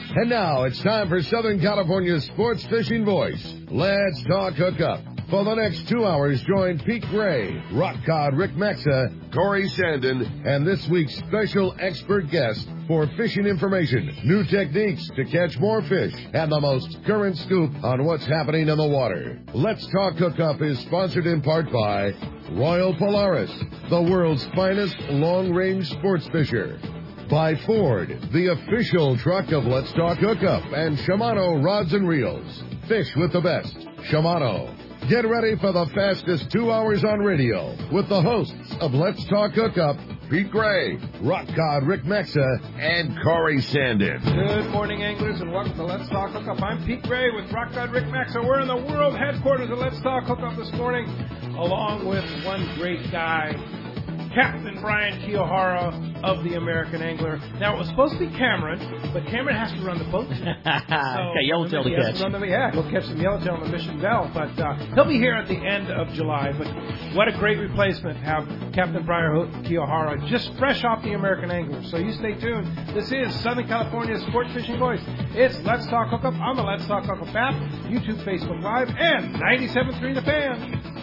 And now it's time for Southern California's sports fishing voice. Let's talk hookup. For the next 2 hours, join Pete Gray, Rock Cod Rick Maxa, Corey Sandin, and this week's special expert guest for fishing information, new techniques to catch more fish, and the most current scoop on what's happening in the water. Let's Talk Hookup is sponsored in part by Royal Polaris, the world's finest long-range sports fisher. By Ford, the official truck of Let's Talk Hookup, and Shimano Rods and Reels. Fish with the best. Shimano. Get ready for the fastest 2 hours on radio with the hosts of Let's Talk Hookup, Pete Gray, Rock Cod Rick Maxa, and Corey Sandin. Good morning, anglers, and welcome to Let's Talk Hookup. I'm Pete Gray with Rock Cod Rick Maxa. We're in the world headquarters of Let's Talk Hookup this morning, along with one great guy, Captain Brian Kiyohara of the American Angler. Now, it was supposed to be Cameron, but Cameron has to run the boat today. Okay, yellowtail to catch. He'll catch some yellowtail on the Mission Belle, but he'll be here at the end of July. But what a great replacement to have Captain Brian Kiyohara just fresh off the American Angler. So you stay tuned. This is Southern California's Sport Fishing Voice. It's Let's Talk Hookup on the Let's Talk Hookup app, YouTube, Facebook Live, and 97.3 The Fan.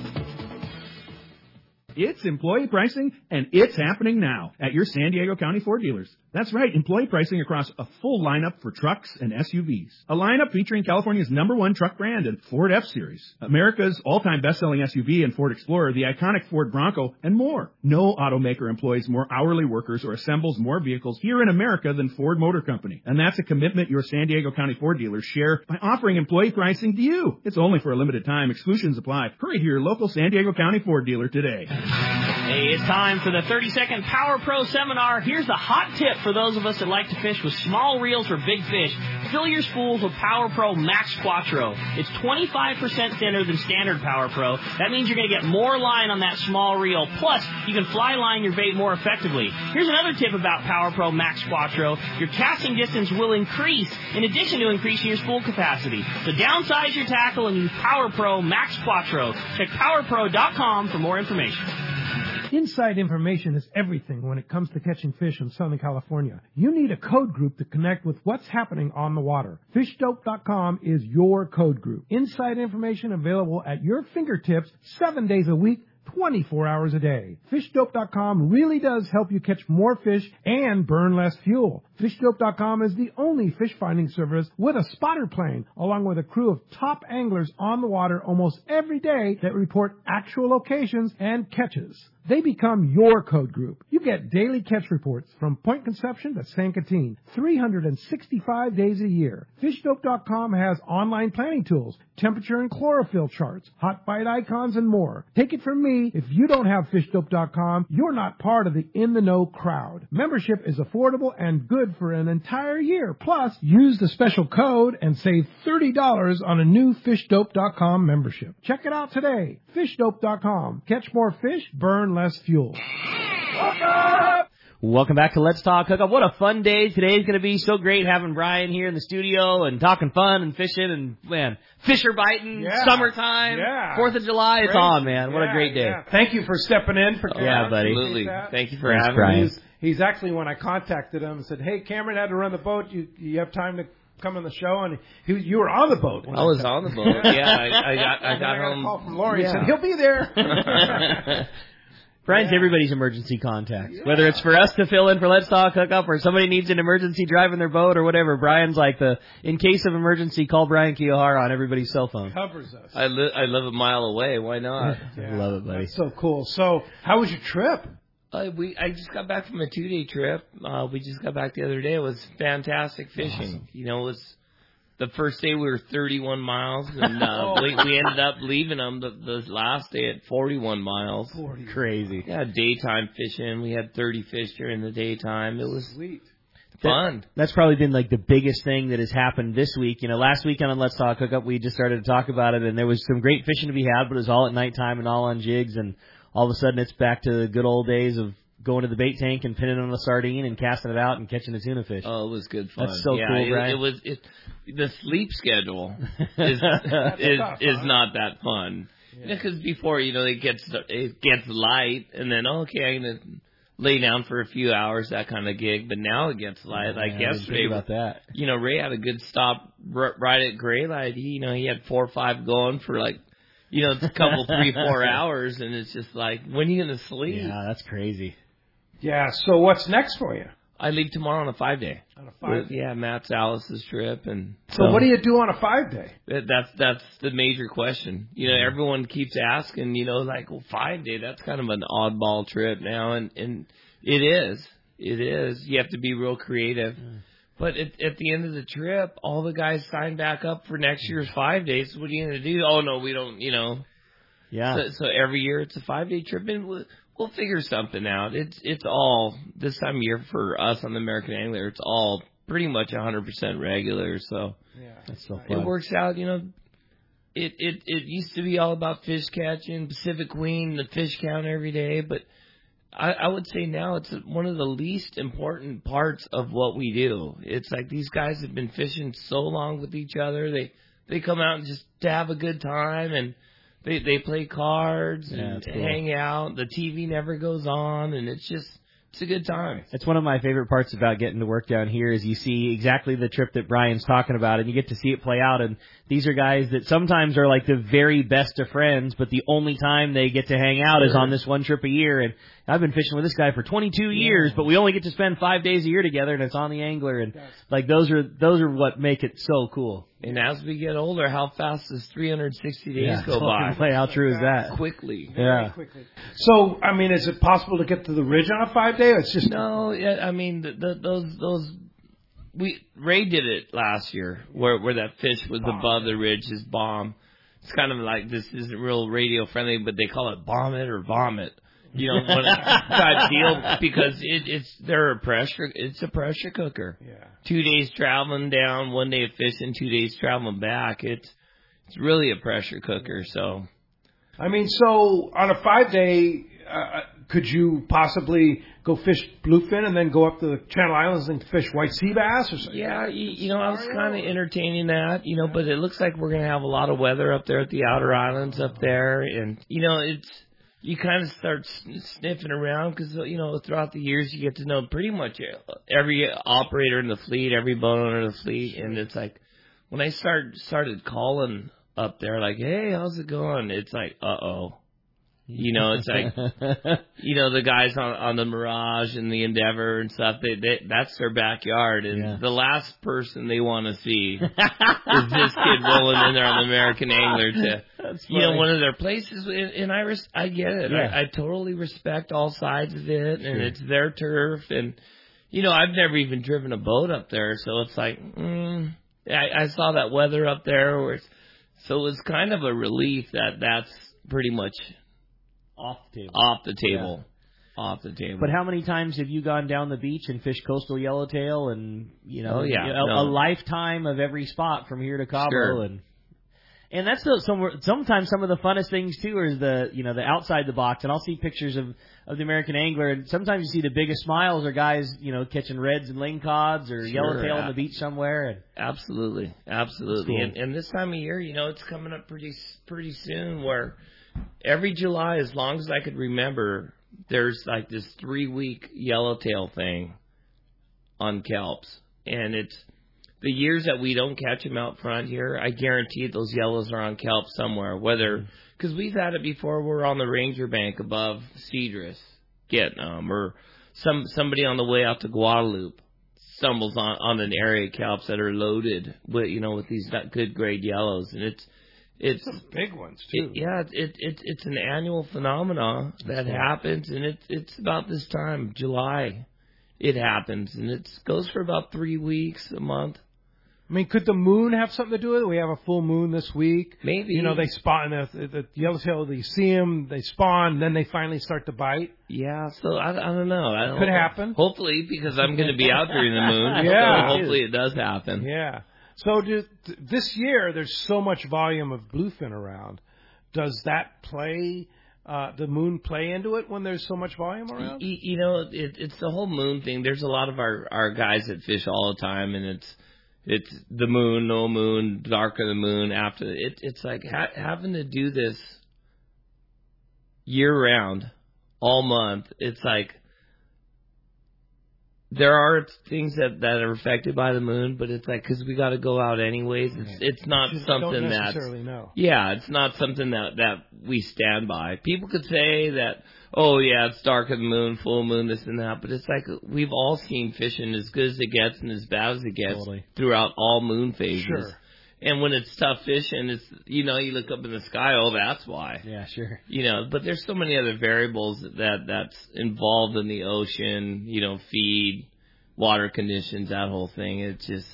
It's employee pricing, and it's happening now at your San Diego County Ford dealers. That's right, employee pricing across a full lineup for trucks and SUVs. A lineup featuring California's #1 truck brand and Ford F-Series, America's all-time best-selling SUV and Ford Explorer, the iconic Ford Bronco, and more. No automaker employs more hourly workers or assembles more vehicles here in America than Ford Motor Company. And that's a commitment your San Diego County Ford dealers share by offering employee pricing to you. It's only for a limited time. Exclusions apply. Hurry to your local San Diego County Ford dealer today. Hey, it's time for the 30-second Power Pro Seminar. Here's the hot tip for those of us that like to fish with small reels for big fish. Fill your spools with Power Pro Max Quattro. It's 25% thinner than standard Power Pro. That means you're going to get more line on that small reel. Plus, you can fly line your bait more effectively. Here's another tip about Power Pro Max Quattro. Your casting distance will increase in addition to increasing your spool capacity. So downsize your tackle and use Power Pro Max Quattro. Check PowerPro.com for more information. Inside information is everything when it comes to catching fish in Southern California. You need a code group to connect with what's happening on the water. FishDope.com is your code group. Inside information available at your fingertips 7 days a week, 24 hours a day. FishDope.com really does help you catch more fish and burn less fuel. FishDope.com is the only fish finding service with a spotter plane, along with a crew of top anglers on the water almost every day that report actual locations and catches. They become your code group. You get daily catch reports from Point Conception to San Quintin, 365 days a year. FishDope.com has online planning tools, temperature and chlorophyll charts, hot bite icons, and more. Take it from me, if you don't have FishDope.com, you're not part of the in-the-know crowd. Membership is affordable and good for an entire year. Plus, use the special code and save $30 on a new FishDope.com membership. Check it out today. FishDope.com. Catch more fish, burn less fuel. Welcome back to Let's Talk Hookup. What a fun day. Today's going to be so great having Brian here in the studio and talking fun and fishing and, man, fisher biting, summertime, 4th of July. It's on, man. What a great day. Yeah. Thank you for stepping in. Yeah, buddy. Absolutely. Thank you for Thanks, having Brian. me. He's actually, when I contacted him, said, hey, Cameron had to run the boat. You have time to come on the show? And you were on the boat. I was on the boat. Yeah, I got home. home. A call from Lori. He said, he'll be there. Brian's everybody's emergency contact. Yeah. Whether it's for us to fill in for Let's Talk Hookup or somebody needs an emergency driving their boat or whatever, Brian's like in case of emergency, call Brian Kiyohara on everybody's cell phone. Covers us. I live a mile away. Why not? I love it, buddy. That's so cool. So, how was your trip? I just got back from a 2-day trip. We just got back the other day. It was fantastic fishing. Awesome. You know, it was the first day we were 31 miles, and we ended up leaving them the last day at 41 miles. Crazy. Yeah, daytime fishing. We had 30 fish during the daytime. It was sweet. Fun. That's probably been like the biggest thing that has happened this week. You know, last weekend on Let's Talk Hookup, we just started to talk about it, and there was some great fishing to be had, but it was all at nighttime and all on jigs, and all of a sudden it's back to the good old days of going to the bait tank and pinning on a sardine and casting it out and catching a tuna fish. Oh, it was good fun. That's so cool, Brian. The sleep schedule is not that fun. Because before, it gets light, and then, okay, lay down for a few hours, that kind of gig. But now it gets light. Like yesterday, about that. Ray had a good stop right at Gray Light. He had 4 or 5 going for like, a couple 3-4 hours, and it's just like, when are you gonna sleep? Yeah, that's crazy. Yeah. So what's next for you? I leave tomorrow on a 5-day. On a 5-day. Yeah, Matt Salas's trip, and so what do you do on a 5-day? That's the major question. Everyone keeps asking. 5-day. That's kind of an oddball trip now, and it is. It is. You have to be real creative. But at the end of the trip, all the guys sign back up for next year's 5 days. What are you going to do? Oh no, we don't. Yeah. So every year it's a 5-day trip, and we'll figure something out. It's all this time of year for us on the American Angler. It's all pretty much 100% regular. So that's so fun. it works out. It used to be all about fish catching, Pacific Queen, the fish count every day. But I would say now it's one of the least important parts of what we do. It's like these guys have been fishing so long with each other. They come out and just to have a good time, and they play cards and hang out. The TV never goes on, and it's a good time. It's one of my favorite parts about getting to work down here is you see exactly the trip that Brian's talking about, and you get to see it play out. And these are guys that sometimes are like the very best of friends, but the only time they get to hang out is on this one trip a year. And I've been fishing with this guy for 22 years, but we only get to spend 5 days a year together, and it's on the Angler. And like those are what make it so cool. And as we get older, how fast does 360 days go by? How true is that? Quickly. Yeah. Quickly. So, is it possible to get to the ridge on a 5-day? Or it's just no. Ray did it last year, where that fish was above the ridge, his bomb. It's kind of like, this isn't real radio friendly, but they call it bomb it or vomit. Type deal, because it's a pressure cooker. Yeah. 2 days traveling down, 1 day of fishing, 2 days traveling back. It's really a pressure cooker. So, so on a 5-day, could you possibly go fish bluefin and then go up to the Channel Islands and fish white sea bass or something? Yeah, I was kind of entertaining that, but it looks like we're going to have a lot of weather up there at the outer islands up there, and you kind of start sniffing around because, throughout the years you get to know pretty much every operator in the fleet, every boat owner in the fleet. And it's like, when I started calling up there, like, hey, how's it going? It's like, uh-oh. It's like, the guys on the Mirage and the Endeavor and stuff, that's their backyard. And the last person they want to see is this kid rolling in there on the American Angler to, one of their places. And I get it. Yeah. I totally respect all sides of it, and it's their turf. And, I've never even driven a boat up there. So it's like, I saw that weather up there. So it was kind of a relief that's pretty much off the table. Off the table. But how many times have you gone down the beach and fished coastal yellowtail and, a lifetime of every spot from here to Cabo? Sure. And that's sometimes some of the funnest things too is the outside the box. And I'll see pictures of the American Angler, and sometimes you see the biggest smiles are guys, catching reds and lingcods or yellowtail on the beach somewhere. And absolutely. Cool. And this time of year, it's coming up pretty soon where every July, as long as I could remember, there's like this 3-week yellowtail thing on kelps. And it's the years that we don't catch them out front here, I guarantee those yellows are on kelp somewhere. Because we've had it before, we're on the Ranger Bank above Cedrus getting them, or somebody on the way out to Guadalupe stumbles on an area of kelps that are loaded with, with these good grade yellows. And it's some big ones too. It's an annual phenomenon that happens, and it's about this time, July, it happens, and it goes for about 3 weeks, a month. Could the moon have something to do with it? We have a full moon this week. Maybe. They spawn, the yellowtail, you see them, they spawn, then they finally start to bite. Yeah, so I don't know. Could happen. Hopefully, because I'm going to be out during the moon. Yeah. So hopefully it does happen. Yeah. So this year, there's so much volume of bluefin around. Does that play, the moon play into it when there's so much volume around? It's the whole moon thing. There's a lot of our guys that fish all the time, and it's the moon, no moon, darker the moon after. It's like having to do this year round, all month. It's like there are things that are affected by the moon, but it's like, because we got to go out anyways. It's not something that's, know. Yeah, it's not something that we stand by. People could say that, oh yeah, it's dark of the moon, full moon, this and that, but it's like we've all seen fishing as good as it gets and as bad as it gets throughout all moon phases. Sure. And when it's tough fishing, it's, you look up in the sky, oh, that's why. Yeah, sure. But there's so many other variables that's involved in the ocean, feed, water conditions, that whole thing. It's just,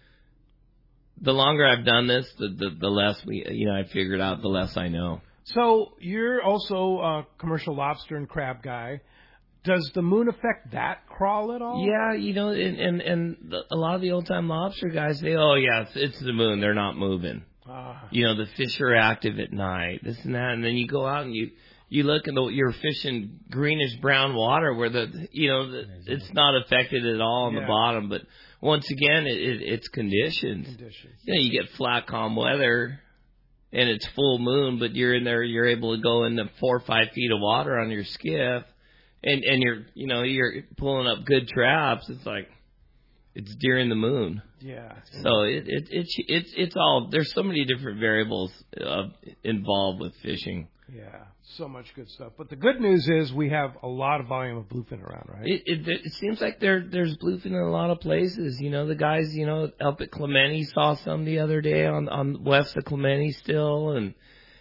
the longer I've done this, the less I figured out, the less I know. So you're also a commercial lobster and crab guy. Does the moon affect that crawl at all? Yeah, and a lot of the old-time lobster guys say, oh, yeah, it's the moon. They're not moving. The fish are active at night, this and that. And then you go out and you look and you're fishing greenish-brown water where it's not affected at all on the bottom. But once again, it's conditions. You get flat, calm weather, and it's full moon, but you're in there, you're able to go into 4 or 5 feet of water on your skiff. And you're pulling up good traps. It's like it's during the moon. Yeah. So it's all, there's so many different variables involved with fishing. Yeah, so much good stuff. But the good news is we have a lot of volume of bluefin around, right? It seems like there's bluefin in a lot of places. The guys up at Clemente saw some the other day on west of Clemente still, and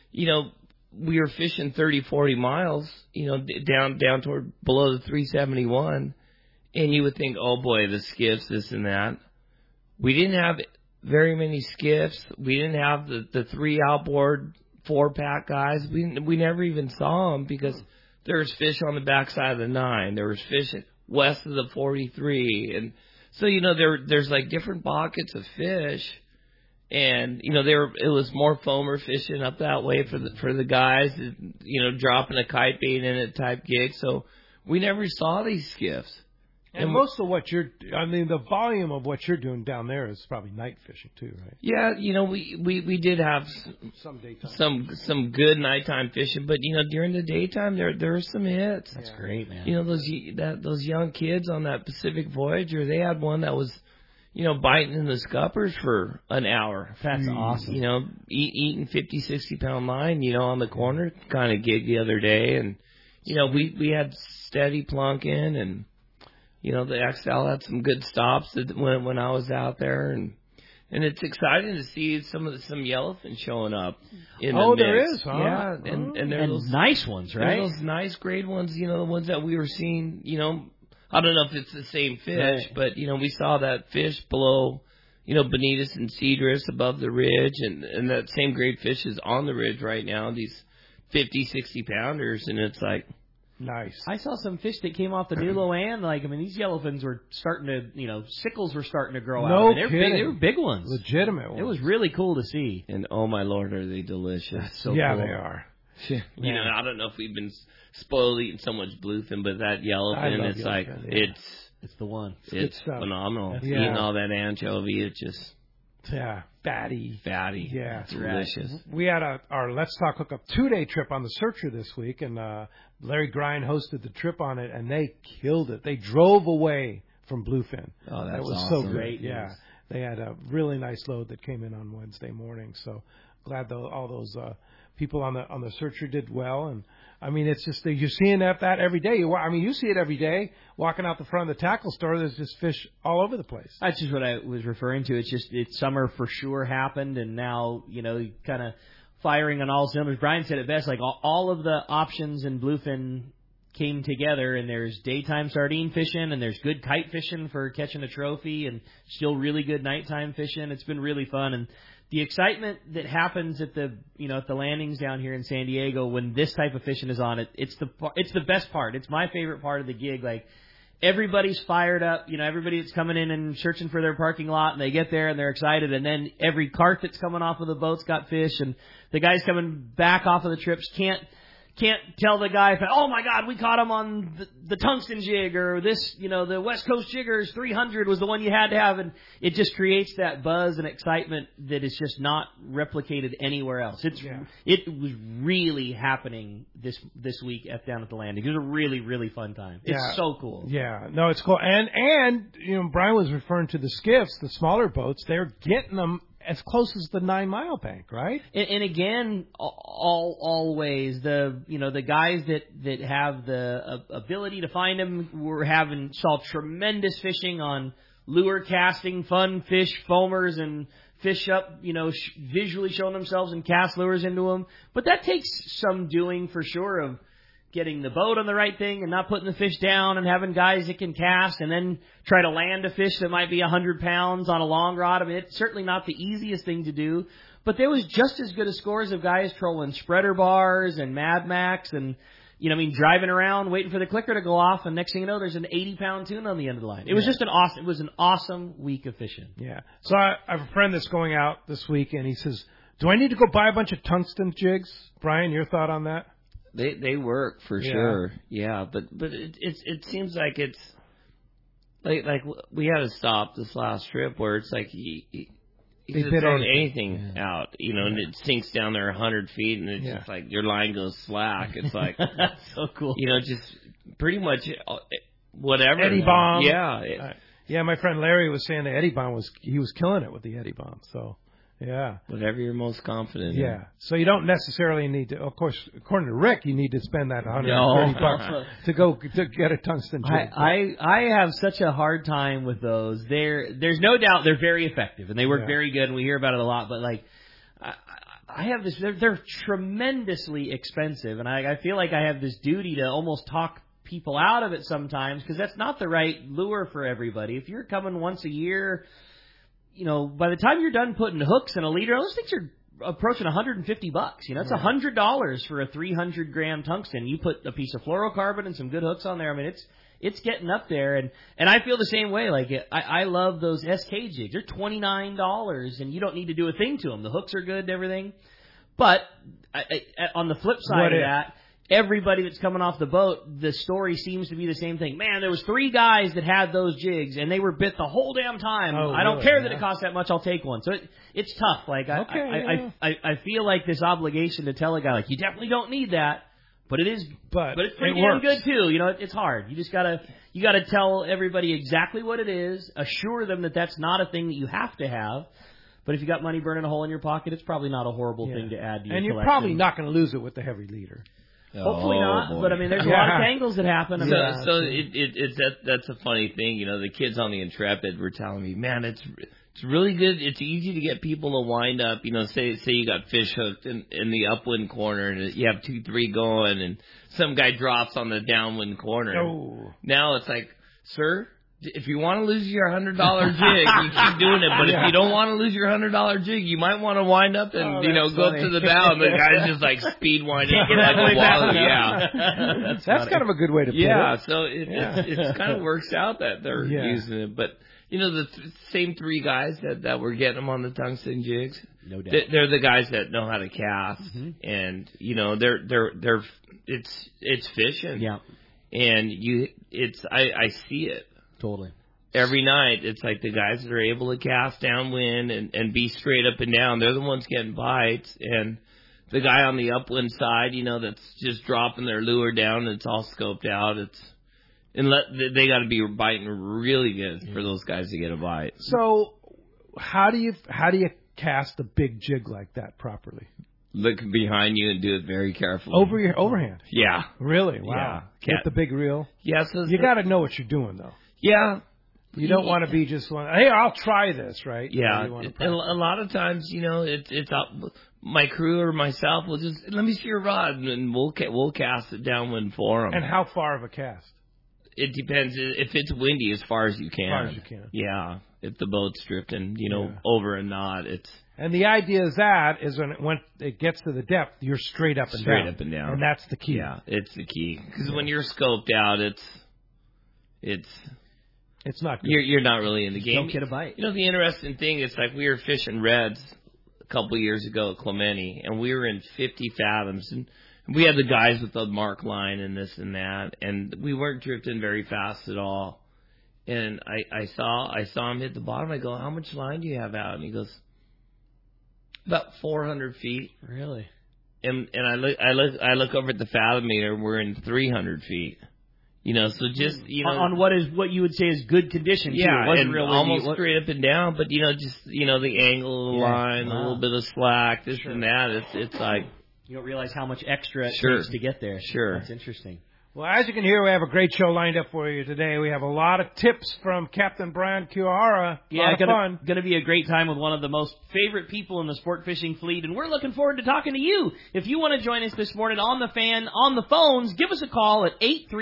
we were fishing 30, 40 miles, down toward below the 371, and you would think, oh boy, the skiffs, this and that. We didn't have very many skiffs. We didn't have the 3 outboard 4-pack guys. We never even saw them because there was fish on the backside of the 9. There was fish west of the 43, and so there's like different pockets of fish. And it was more foamer fishing up that way for the guys, dropping a kite bait in it type gig. So we never saw these skiffs. And most of what the volume of what you're doing down there is probably night fishing too, right? Yeah, we did have some daytime, some good nighttime fishing, but during the daytime there were some hits. That's great, man. Those young kids on that Pacific Voyager, they had one that was, biting in the scuppers for an hour. That's awesome. Eating 50, 60-pound line, on the corner kind of gig the other day. And, we had steady plunking, and, the XL had some good stops when I was out there. And it's exciting to see some yellowfin showing up in the mix. There is, huh? Yeah, and those nice ones, right? Those nice grade ones, the ones that we were seeing, I don't know if it's the same fish, but, we saw that fish below, Bonitas and Cedrus above the ridge, and that same grade fish is on the ridge right now, these 50, 60-pounders, and it's like... Nice. I saw some fish that came off the new Loan. These yellowfins were starting to, sickles were starting to grow out. No kidding. They were big ones. Legitimate ones. It was really cool to see. And, oh, my Lord, are they delicious. That's so yeah, cool. they are. I don't know if we've been spoiled eating so much bluefin, but that yellowfin, it's like, it's the one. It's phenomenal. Eating all that anchovy, it's just... Yeah, fatty. Yeah, it's delicious. We had our Let's Talk Hookup 2-day trip on the Searcher this week, and Larry Grind hosted the trip on it, and they killed it. They drove away from bluefin. Oh, that's that was awesome. so great. Yeah, they had a really nice load that came in on Wednesday morning. So glad all those people on the Searcher did well. And it's just that you're seeing that every day. You see it every day. Walking out the front of the tackle store, there's just fish all over the place. That's just what I was referring to. It's summer for sure happened, and now kind of firing on all cylinders. Brian said it best. Like all of the options in bluefin came together, and there's daytime sardine fishing, and there's good kite fishing for catching a trophy, and still really good nighttime fishing. It's been really fun, and the excitement that happens at the landings down here in San Diego when this type of fishing is on, it's the best part. It's my favorite part of the gig. Like, everybody's fired up. Everybody that's coming in and searching for their parking lot, and they get there and they're excited. And then every cart that's coming off of the boat's got fish, and the guys coming back off of the trips can't can't tell the guy, oh my God, we caught him on the tungsten jig, or this, the West Coast Jiggers 300 was the one you had to have, and it just creates that buzz and excitement that is just not replicated anywhere else. It was really happening this week down at the landing. It was a really, really fun time. It's so cool. Yeah, no, it's cool. And Brian was referring to the skiffs, the smaller boats. They're getting them as close as the 9 Mile bank, right? And again, always the guys that have the ability to find them saw tremendous fishing on lure casting, fun fish, foamers, and fish up, visually showing themselves and cast lures into them. But that takes some doing for sure of getting the boat on the right thing and not putting the fish down and having guys that can cast and then try to land a fish that might be 100 pounds on a long rod. I mean, it's certainly not the easiest thing to do, but there was just as good a scores of guys trolling spreader bars and Mad Max and, driving around waiting for the clicker to go off, and next thing you know, there's an 80-pound tuna on the end of the line. It was just an awesome week of fishing. Yeah. So I have a friend that's going out this week, and he says, do I need to go buy a bunch of tungsten jigs? Brian, your thought on that? They work for sure, but it seems like it's like we had to stop this last trip where it's like he could have thrown anything out, and it sinks down there 100 feet, and it's just like your line goes slack. It's like that's so cool. Just pretty much whatever. Eddie bomb. Yeah, my friend Larry was saying the Eddie bomb was killing it with the Eddie bomb. So. Yeah. Whatever you're most confident in. Yeah. So you don't necessarily need to, of course, according to Rick, you need to spend that $130 to get a tungsten jig. I have such a hard time with those. There's no doubt they're very effective and they work very good and we hear about it a lot, but I have this, they're tremendously expensive, and I feel like I have this duty to almost talk people out of it sometimes because that's not the right lure for everybody. If you're coming once a year, by the time you're done putting hooks in a leader, those things are approaching $150. It's $100 for a 300-gram tungsten. You put a piece of fluorocarbon and some good hooks on there. I mean, it's getting up there, and I feel the same way. Like I love those SK jigs. They're $29, and you don't need to do a thing to them. The hooks are good and everything. But on the flip side of that, everybody that's coming off the boat, the story seems to be the same thing. Man, there was 3 guys that had those jigs, and they were bit the whole damn time. I don't care that it costs that much. I'll take one. So it's tough. Like I feel like this obligation to tell a guy, like, you definitely don't need that, but it is. But it's pretty damn good too. It's hard. You just gotta tell everybody exactly what it is. Assure them that that's not a thing that you have to have. But if you got money burning a hole in your pocket, it's probably not a horrible thing to add to your collection. And you're probably not going to lose it with the heavy leader. Hopefully not, boy. But I mean, there's a lot of tangles that happen. That's a funny thing. The kids on the Intrepid were telling me, man, it's really good. It's easy to get people to wind up. Say you got fish hooked in the upwind corner, and you have 2-3 going, and some guy drops on the downwind corner. Oh. Now it's like, sir, if you want to lose your $100 jig, you keep doing it. But if you don't want to lose your $100 jig, you might want to wind up and go up to the bow, and the guy's just like speed winding like a wally. Yeah, that's kind of a good way to put it. Yeah, so it kind of works out that they're using it. But the same 3 guys that were getting them on the tungsten jigs, no doubt, they're the guys that know how to cast, and they're it's fishing. Yeah, and I see it. Totally. Every night, it's like the guys that are able to cast downwind and be straight up and down, they're the ones getting bites. And the guy on the upwind side, that's just dropping their lure down and it's all scoped out. They got to be biting really good for those guys to get a bite. So, how do you cast a big jig like that properly? Look behind you and do it very carefully. Over your overhand? Yeah. Really? Wow. Yeah. With the big reel? Yeah. So you got to know what you're doing, though. Yeah. You don't want to be just one, hey, I'll try this, right? Yeah. And a lot of times, it's my crew or myself will just, let me see your rod, and we'll cast it downwind for them. And how far of a cast? It depends. If it's windy, as far as you can. As far as you can. Yeah. If the boat's drifting, over and not, it's. And the idea is when it gets to the depth, you're straight up and down. Straight up and down. And that's the key. Yeah, it's the key. Because when you're scoped out, it's not good. You're not really in the game. Don't get a bite. The interesting thing is, like, we were fishing reds a couple of years ago at Clemente, and we were in 50 fathoms, and We had the guys with the mark line and this and that, and we weren't drifting very fast at all. And I saw him hit the bottom. I go, how much line do you have out? And he goes, about 400 feet. Really? And I look over at the fathom meter. We're in 300 feet. You know, so just, you know, on what you would say is good condition. Yeah, too. It wasn't and real almost straight up and down. But you know, just the angle of the line, a little bit of slack, this and that. It's like you don't realize how much extra it takes to get there. Sure, that's interesting. Well, as you can hear, we have a great show lined up for you today. We have a lot of tips from Captain Brian Kiwahara. Yeah, fun. Going to be a great time with one of the most favorite people in the sport fishing fleet, and we're looking forward to talking to you. If you want to join us this morning on the fan, on the phones, give us a call at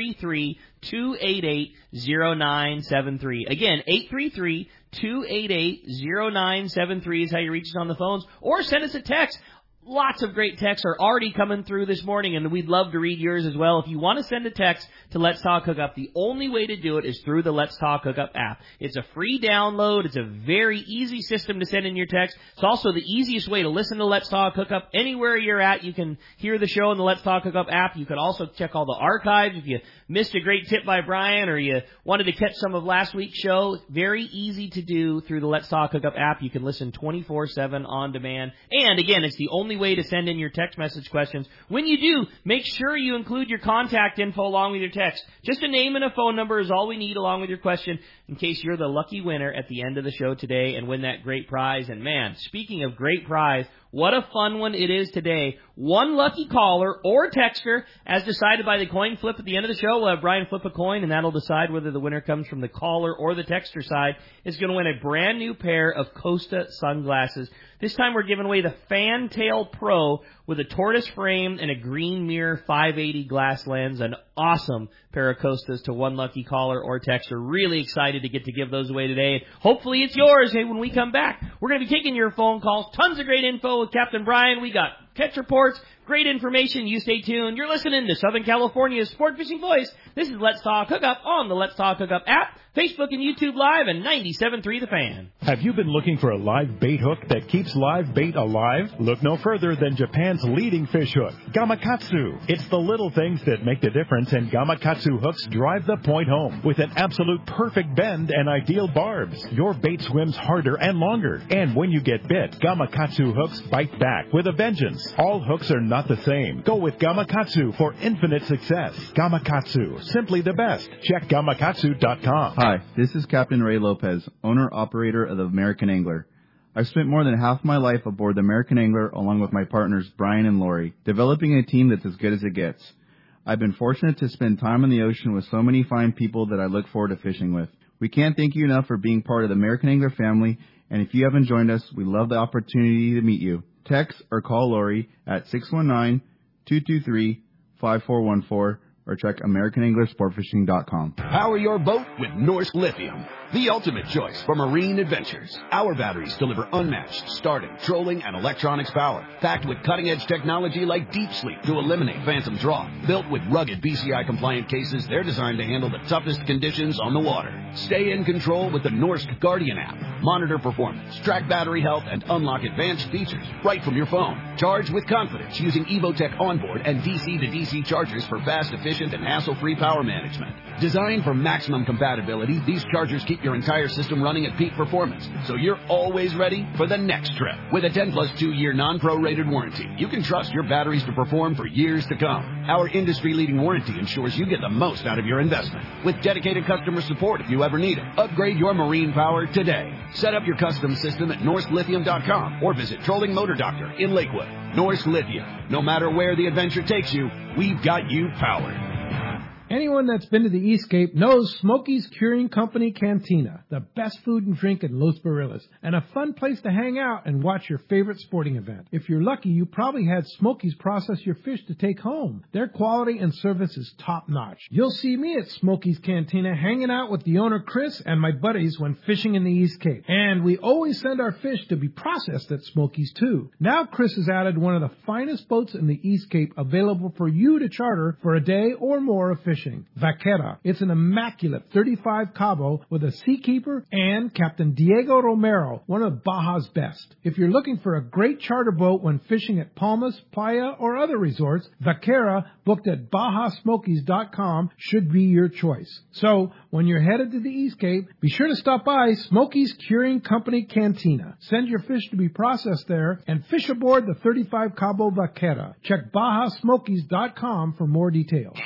833-288-0973. Again, 833-288-0973 is how you reach us on the phones, or send us a text. Lots of great texts are already coming through this morning, and we'd love to read yours as well. If you want to send a text to Let's Talk Hookup, the only way to do it is through the Let's Talk Hookup app. It's a free download. It's a very easy system to send in your text. It's also the easiest way to listen to Let's Talk Hookup. Anywhere you're at, you can hear the show in the Let's Talk Hookup app. You can also check all the archives. If you missed a great tip by Brian or you wanted to catch some of last week's show, very easy to do through the Let's Talk Hookup app. You can listen 24/7 on demand. And again, it's the only way to send in your text message questions. When you do, make sure you include your contact info along with your text. Just a name and a phone number is all we need along with your question in case you're the lucky winner at the end of the show today and win that great prize. And man, speaking of great prize, what a fun one it is today. One lucky caller or texter, as decided by the coin flip at the end of the show. We'll have Brian flip a coin, and that'll decide whether the winner comes from the caller or the texter side. Is going to win a brand new pair of Costa sunglasses. This time we're giving away the Fantail Pro with a tortoise frame and a green mirror 580 glass lens. An awesome pair of Costas to one lucky caller or texter. Really excited to get to give those away today. Hopefully it's yours. Hey, when we come back, we're going to be taking your phone calls. Tons of great info with Captain Brian. We got catch reports, great information. You stay tuned. You're listening to Southern California's Sport Fishing Voice. This is Let's Talk Hookup on the Let's Talk Hookup app, Facebook and YouTube Live, and 97.3 The Fan. Have you been looking for a live bait hook that keeps live bait alive? Look no further than Japan's leading fish hook, Gamakatsu. It's the little things that make the difference, and Gamakatsu hooks drive the point home with an absolute perfect bend and ideal barbs. Your bait swims harder and longer, and when you get bit, Gamakatsu hooks bite back with a vengeance. All hooks are not the same. Go with Gamakatsu for infinite success. Gamakatsu, simply the best. Check Gamakatsu.com. Hi, this is Captain Ray Lopez, owner-operator of the American Angler. I've spent more than half my life aboard the American Angler along with my partners Brian and Lori, developing a team that's as good as it gets. I've been fortunate to spend time on the ocean with so many fine people that I look forward to fishing with. We can't thank you enough for being part of the American Angler family, and if you haven't joined us, we love the opportunity to meet you. Text or call Lori at 619-223-5414 or check AmericanAnglerSportFishing.com. Power your boat with Norsk Lithium, the ultimate choice for marine adventures. Our batteries deliver unmatched starting, trolling, and electronics power, packed with cutting-edge technology like Deep Sleep to eliminate phantom draw. Built with rugged BCI-compliant cases, they're designed to handle the toughest conditions on the water. Stay in control with the Norsk Guardian app. Monitor performance, track battery health, and unlock advanced features right from your phone. Charge with confidence using Evotech onboard and DC-to-DC chargers for fast, efficient, and hassle-free power management. Designed for maximum compatibility, these chargers keep your entire system running at peak performance, so you're always ready for the next trip. With a 10-plus 2-year non-prorated warranty, you can trust your batteries to perform for years to come. Our industry-leading warranty ensures you get the most out of your investment. With dedicated customer support if you ever need it. Upgrade your marine power today. Set up your custom system at NorskLithium.com or visit Trolling Motor Doctor in Lakewood. Norsk Lithium. No matter where the adventure takes you, we've got you powered. Anyone that's been to the Eastcape knows Smokey's Curing Company Cantina, the best food and drink in Los Barriles, and a fun place to hang out and watch your favorite sporting event. If you're lucky, you probably had Smokey's process your fish to take home. Their quality and service is top-notch. You'll see me at Smokey's Cantina hanging out with the owner Chris and my buddies when fishing in the Eastcape. And we always send our fish to be processed at Smokey's too. Now Chris has added one of the finest boats in the Eastcape available for you to charter for a day or more of fishing. fishing. Vaquera. It's an immaculate 35 Cabo with a Seakeeper and Captain Diego Romero, one of Baja's best. If you're looking for a great charter boat when fishing at Palmas, Playa, or other resorts, Vaquera, booked at BajaSmokies.com, should be your choice. So, when you're headed to the East Cape, be sure to stop by Smokey's Curing Company Cantina. Send your fish to be processed there and fish aboard the 35 Cabo Vaquera. Check BajaSmokies.com for more details.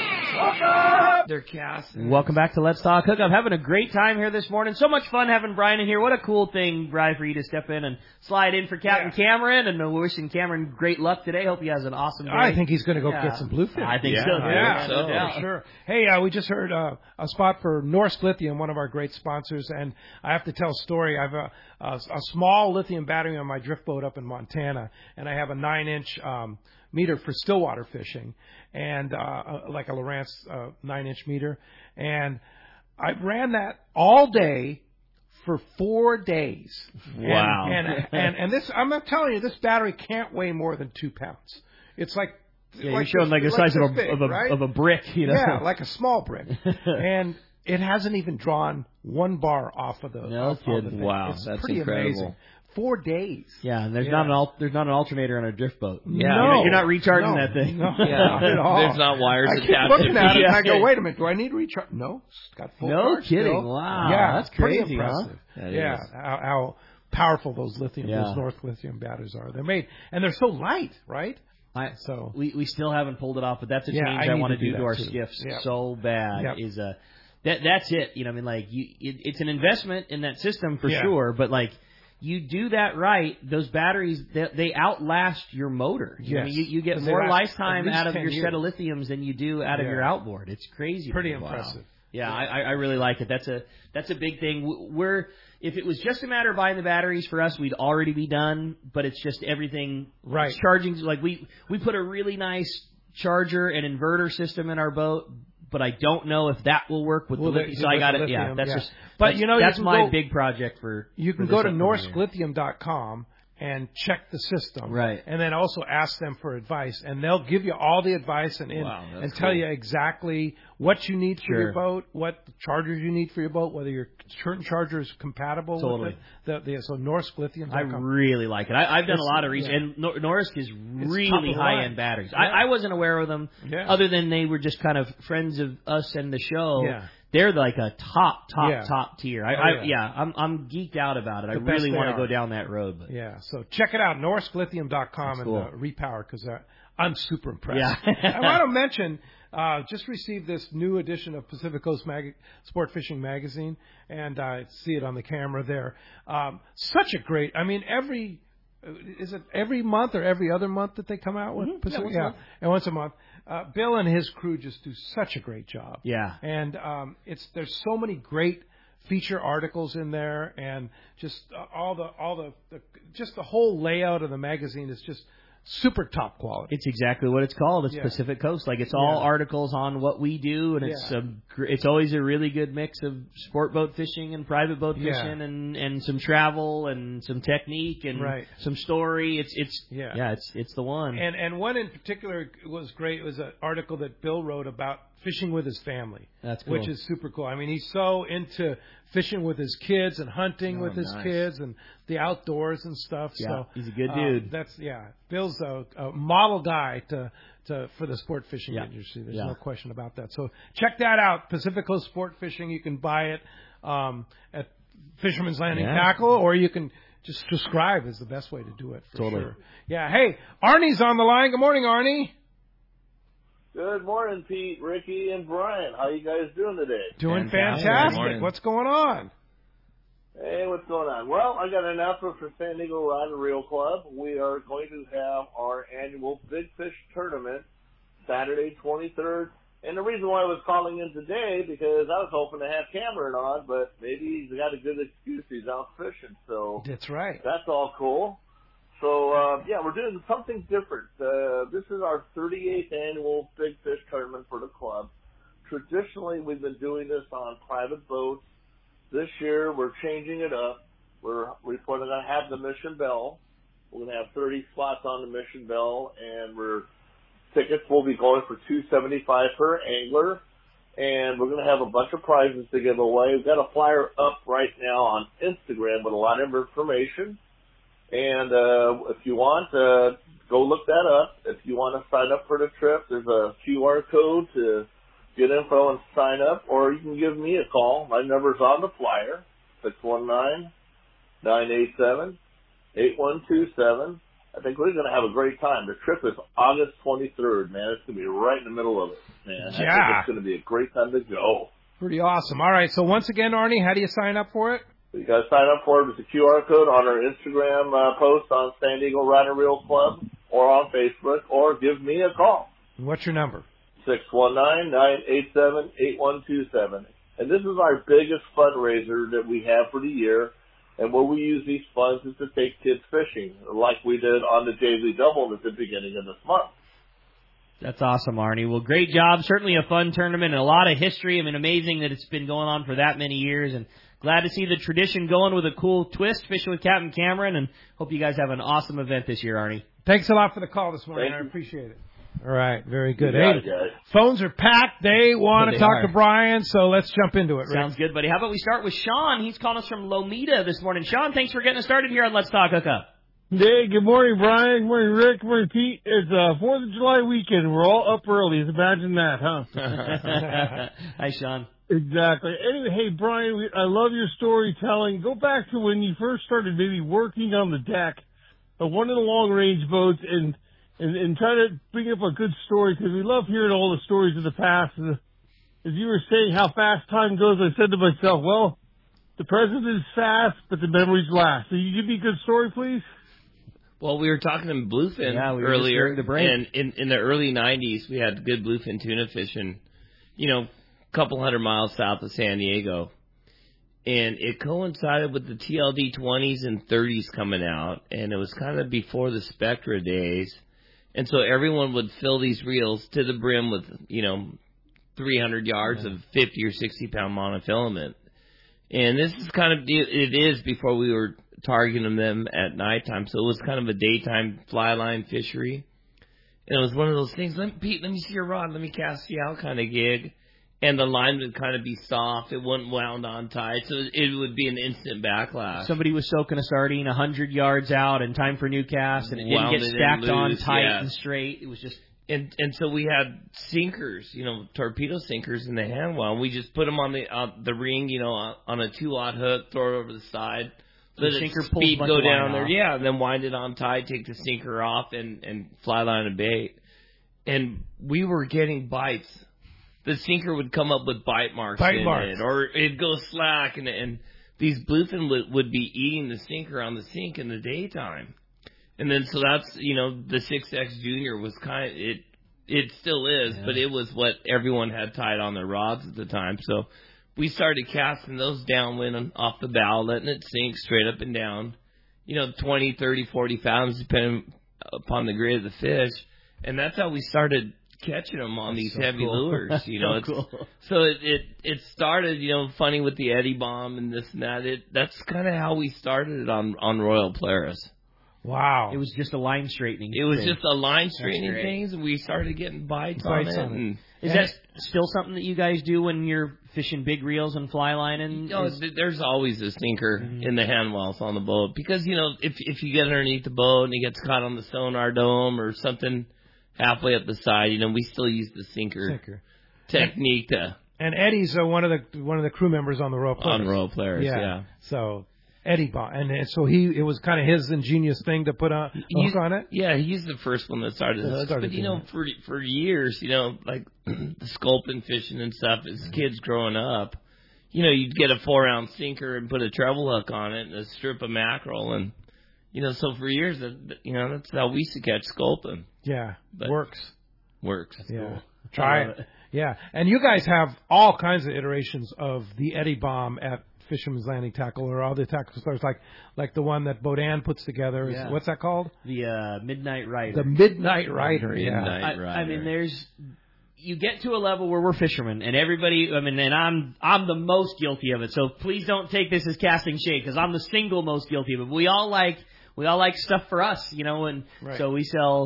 They're casting. Welcome back to Let's Talk Hookup. Having a great time here this morning. So much fun having Brian in here. What a cool thing, Brian, for you to step in and slide in for Captain Cameron. And we're wishing Cameron great luck today. Hope he has an awesome day. I think he's going to go get some bluefin. I think so. Yeah, for sure. Hey, we just heard a spot for Norsk Lithium, one of our great sponsors. And I have to tell a story. I have a small lithium battery on my drift boat up in Montana, and I have a 9-inch meter for stillwater fishing, and like a Lowrance 9-inch meter, and I ran that all day for 4 days. Wow! And this, I'm not telling you, this battery can't weigh more than 2 pounds. It's like you're showing like the size of a brick, you know? Yeah, like a small brick, and it hasn't even drawn 1 bar off of the. No kidding! Wow, it's that's pretty incredible. Amazing. 4 days. Yeah, and there's not an alternator on a drift boat. Yeah, no, you're not recharging that thing. No, not at all. There's not wires I keep attached. looking at it and I go, wait a minute, do I need to recharge? No, it's got full No charge kidding. still. Wow. Yeah, That's crazy, pretty impressive. huh? How powerful those North Lithium batteries are. They're made, and they're so light, right? So we still haven't pulled it off, but that's a change I want to do to our too. skiffs Yep. so bad. Yep. Is that's it. You know, I mean, like it's an investment in that system for sure, but like. You do that right, those batteries, they outlast your motor. Yes. I mean, you get more lifetime out of your set of lithiums than you do out of your outboard. It's crazy. Pretty impressive. Yeah, I really like it. That's a big thing. If it was just a matter of buying the batteries for us, we'd already be done, but it's just everything. Right. Charging, like we put a really nice charger and inverter system in our boat, but I don't know if that will work with the lithium. So I got it. Yeah, just. But that's my big project for. You can go to NorskLithium.com and check the system, right? And then also ask them for advice, and they'll give you all the advice and tell you exactly what you need for your boat, what chargers you need for your boat, whether your certain charger is compatible with it. So NorskLithium.com. I really like it. I've done a lot of research, and Norsk is really high-end batteries. Yeah. I wasn't aware of them, other than they were just kind of friends of us and the show. Yeah. They're like a top tier. I'm geeked out about it. I really want to go down that road. But. Yeah, so check it out, NorskLithium.com and Repower, because I'm super impressed. Yeah. I want to mention, just received this new edition of Pacific Coast Sport Fishing Magazine, and I see it on the camera there. Such a great, I mean, is it every month or every other month that they come out with? Mm-hmm. And once a month. Bill and his crew just do such a great job. Yeah. And there's so many great feature articles in there, and just just the whole layout of the magazine is just super top quality. It's exactly what it's called. It's Pacific Coast. Like, it's all articles on what we do, and it's always a really good mix of sport boat fishing and private boat fishing and some travel and some technique and some story. It's the one. And one in particular was great. It was an article that Bill wrote about fishing with his family. That's cool. Which is super cool. I mean, he's so into fishing with his kids and hunting with his kids and the outdoors and stuff. Yeah, so he's a good dude. Bill's a model guy for the sport fishing industry. There's no question about that. So check that out, Pacific Coast Sport Fishing. You can buy it at Fisherman's Landing Tackle, or you can just subscribe is the best way to do it for sure. Yeah. Hey, Arnie's on the line. Good morning, Arnie. Good morning, Pete, Ricky, and Brian. How you guys doing today? Doing fantastic. What's going on? Hey, what's going on? Well, I got an announcement for San Diego Rod and Reel Club. We are going to have our annual Big Fish Tournament Saturday, 23rd. And the reason why I was calling in today, because I was hoping to have Cameron on, but maybe he's got a good excuse. He's out fishing. So that's right. That's all cool. So, we're doing something different. This is our 38th annual Big Fish Tournament for the club. Traditionally, we've been doing this on private boats. This year, we're changing it up. We're going to have the Mission Belle. We're going to have 30 spots on the Mission Belle, and we're tickets will be going for $275 per angler, and we're going to have a bunch of prizes to give away. We've got a flyer up right now on Instagram with a lot of information, and if you want, go look that up. If you want to sign up for the trip, there's a QR code to get info and sign up, or you can give me a call. My number's on the flyer, 619-987-8127. I think we're going to have a great time. The trip is August 23rd, man. It's going to be right in the middle of it, man. Yeah. I think it's going to be a great time to go. Pretty awesome. All right, so once again, Arnie, how do you sign up for it? You got to sign up for it with the QR code on our Instagram post on San Diego Rod and Reel Club or on Facebook, or give me a call. What's your number? 619-987-8127. And this is our biggest fundraiser that we have for the year. And where we use these funds is to take kids fishing, like we did on the Daily Double at the beginning of this month. That's awesome, Arnie. Well, great job. Certainly a fun tournament and a lot of history. I mean, amazing that it's been going on for that many years. And glad to see the tradition going with a cool twist, fishing with Captain Cameron. And hope you guys have an awesome event this year, Arnie. Thanks a lot for the call this morning. I appreciate it. All right, very good. Hey, phones are packed. They want to talk are. to Brian, so let's jump into it, Rick. Sounds good, buddy. How about we start with Sean? He's calling us from Lomita this morning. Sean, thanks for getting us started here on Let's Talk Hookup. Hey, good morning, Brian. Good morning, Rick. Good morning, Pete. It's 4th of July weekend. We're all up early. Imagine that, huh? Hi, Sean. Exactly. Anyway, hey, Brian, I love your storytelling. Go back to when you first started maybe working on the deck of one of the long-range boats and try to bring up a good story, because we love hearing all the stories of the past. As you were saying how fast time goes, I said to myself, well, the present is fast, but the memories last. So you give me a good story, please? Well, we were talking to Bluefin earlier, the break. and in the early 90s, we had good bluefin tuna fishing, a couple hundred miles south of San Diego. And it coincided with the TLD 20s and 30s coming out, and it was kind of before the Spectra days. And so everyone would fill these reels to the brim with, 300 yards of 50 or 60-pound monofilament. And this is it is before we were targeting them at nighttime. So it was kind of a daytime fly line fishery. And it was one of those things, Pete, let me see your rod, let me cast you out kind of gig. And the line would kind of be soft. It wouldn't wound on tight. So it would be an instant backlash. Somebody was soaking a sardine 100 yards out in time for new cast, and it didn't get stacked on tight and straight. It was just... And so we had sinkers, torpedo sinkers in the hand well. And we just put them on the ring, on a 2-aught hook, throw it over the side. Let the sinker speed go down there. Yeah, and then wind it on tight, take the sinker off, and fly line and bait. And we were getting bites. The sinker would come up with bite marks in it, or it'd go slack, and these bluefin would be eating the sinker on the sink in the daytime. And then so that's, the 6X Junior was it still is, but it was what everyone had tied on their rods at the time. So we started casting those downwind and off the bow, letting it sink straight up and down, 20, 30, 40 fathoms, depending upon the grade of the fish. And that's how we started catching them on these heavy lures, cool. So it started, funny with the Eddie bomb and this and that. That's kind of how we started it on Royal Polaris. Wow. It was just a line straightening. It was just a line straightening things, and we started getting bites on it. And is that still something that you guys do when you're fishing big reels and fly lining? There's always a sinker in the hand wells on the boat, because if you get underneath the boat and it gets caught on the sonar dome or something halfway up the side, we still use the sinker technique to. And Eddie's one of the crew members on the Royal Polaris. On Royal Polaris, yeah. So Eddie bought, and so it was kind of his ingenious thing to put a hook on it. Yeah, he's the first one that started this. But for years, like the sculpin fishing and stuff, as kids growing up, you'd get a 4-ounce sinker and put a treble hook on it and a strip of mackerel, and so for years, that's how we used to catch sculpin. Yeah, but works. That's cool. Try it. Yeah, and you guys have all kinds of iterations of the Eddie bomb at Fisherman's Landing Tackle, or other tackle stores, like the one that Bodan puts together. Yeah. What's that called? The Midnight Rider. The Midnight Rider. Rider. I mean, you get to a level where we're fishermen, and everybody. I mean, and I'm the most guilty of it. So please don't take this as casting shade, because I'm the single most guilty of it. We all like stuff for us, and so we sell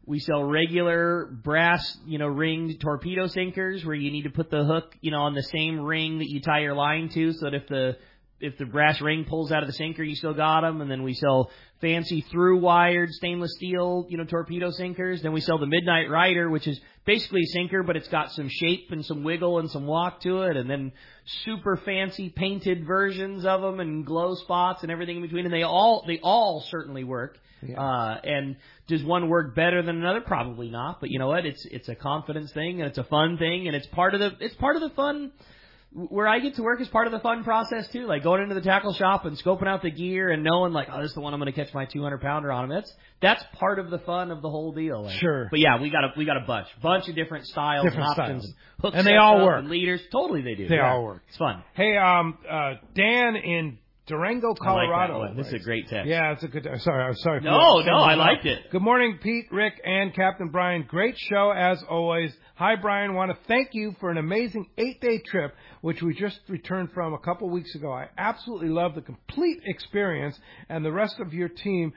We sell regular brass, ringed torpedo sinkers where you need to put the hook, on the same ring that you tie your line to, so that if the brass ring pulls out of the sinker, you still got them. And then we sell fancy through-wired stainless steel, torpedo sinkers. Then we sell the Midnight Rider, which is basically a sinker, but it's got some shape and some wiggle and some walk to it. And then super fancy painted versions of them and glow spots and everything in between. And they all certainly work. Yeah. And does one work better than another? Probably not. But you know what? It's a confidence thing, and it's a fun thing, and it's part of the fun. Where I get to work is part of the fun process too, like going into the tackle shop and scoping out the gear and knowing like, oh, this is the one I'm going to catch my 200-pounder on. That's part of the fun of the whole deal. Like, sure. But yeah, we got a bunch of different styles and options, and hooks, and they all work. And leaders, totally they do. They all work. It's fun. Hey, Dan in Durango, Colorado. I like that. This is a great text. Yeah, it's a good. Sorry. No, I liked it. Good morning, Pete, Rick, and Captain Brian. Great show as always. Hi, Brian. Want to thank you for an amazing 8-day trip, which we just returned from a couple weeks ago. I absolutely love the complete experience and the rest of your team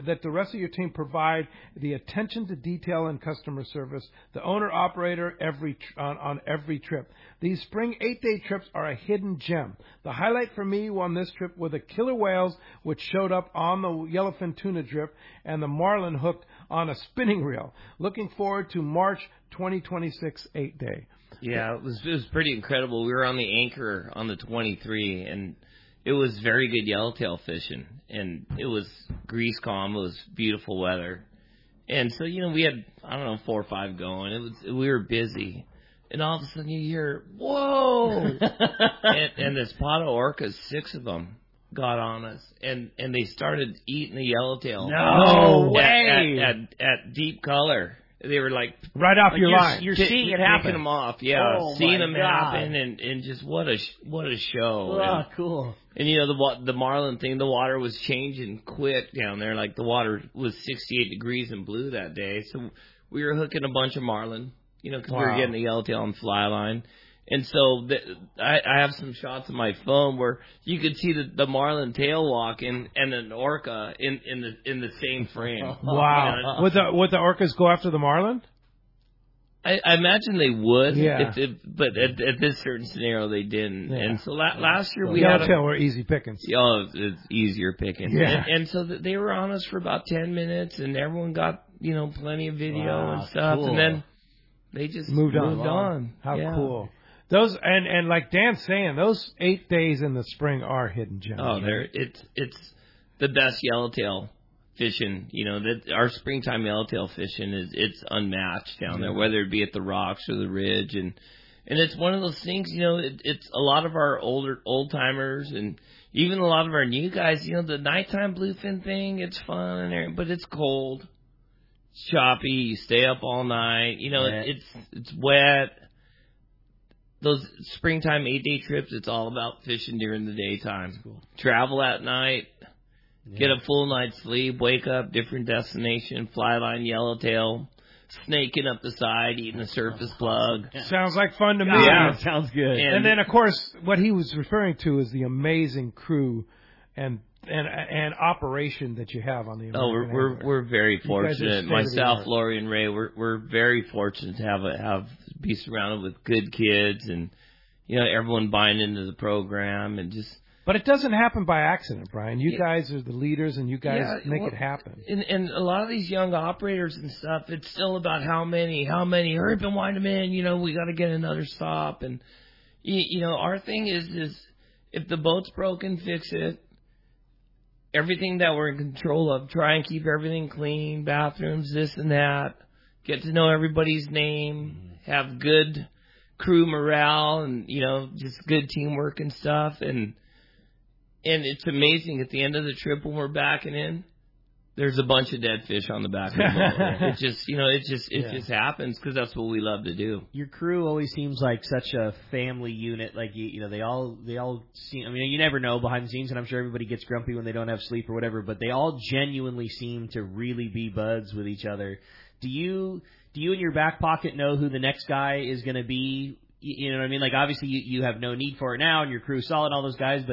provide the attention to detail and customer service. The owner operator on every trip. These spring 8-day trips are a hidden gem. The highlight for me on this trip were the killer whales, which showed up on the yellowfin tuna drip, and the marlin hooked on a spinning reel. Looking forward to March 2026 8-day. Yeah, it was pretty incredible. We were on the Anchor on the 23, and it was very good yellowtail fishing, and it was grease calm. It was beautiful weather, and so we had 4 or 5 going. We were busy, and all of a sudden you hear whoa, and this pot of orcas, 6 of them got on us, and they started eating the yellowtail. No way! At deep color. They were like right off your line. You're seeing it happen. Picking them off, yeah. Seeing them happen, and just what a show. Oh, cool. And the marlin thing, the water was changing quick down there. Like the water was 68 degrees and blue that day, so we were hooking a bunch of marlin, because we were getting the yellowtail on fly line. And so I have some shots on my phone where you could see the marlin tail walking and an orca in the same frame. Wow! Would the orcas go after the marlin? I imagine they would. Yeah. But at this certain scenario they didn't. Yeah. And so last year we yellowtail were easy pickings. Oh, it's easier pickings. Yeah. And so they were on us for about 10 minutes, and everyone got plenty of video and stuff, cool. and then they just moved on. How cool! Those and like Dan's saying, those 8 days in the spring are hidden gems. Oh, it's the best yellowtail fishing. That our springtime yellowtail fishing it's unmatched down there, whether it be at the rocks or the ridge, and it's one of those things. It's a lot of our old timers and even a lot of our new guys. The nighttime bluefin thing, it's fun and everything, but it's cold, it's choppy. You stay up all night. It's wet. Those springtime 8-day trips, it's all about fishing during the daytime. Cool. Travel at night, get a full night's sleep, wake up, different destination, fly line, yellowtail, snaking up the side, eating a surface plug. Sounds like fun to me. Yeah, sounds good. And then, of course, what he was referring to is the amazing crew and operation that you have on the American Angler. We're very fortunate. Myself, Lori, and Ray, we're very fortunate to be surrounded with good kids and everyone buying into the program and just. But it doesn't happen by accident, Brian. You guys are the leaders, and you guys make it happen. And a lot of these young operators and stuff, it's still about how many. Hurry up and wind them in. We got to get another stop. And our thing is if the boat's broken, fix it. Everything that we're in control of, try and keep everything clean, bathrooms, this and that, get to know everybody's name, have good crew morale and, just good teamwork and stuff. And it's amazing at the end of the trip when we're backing in, there's a bunch of dead fish on the back of the boat. It just happens because that's what we love to do. Your crew always seems like such a family unit. Like they all seem. I mean, you never know behind the scenes, and I'm sure everybody gets grumpy when they don't have sleep or whatever. But they all genuinely seem to really be buds with each other. Do you in your back pocket know who the next guy is going to be? You know what I mean? Like obviously you have no need for it now, and your crew's solid, all those guys, but.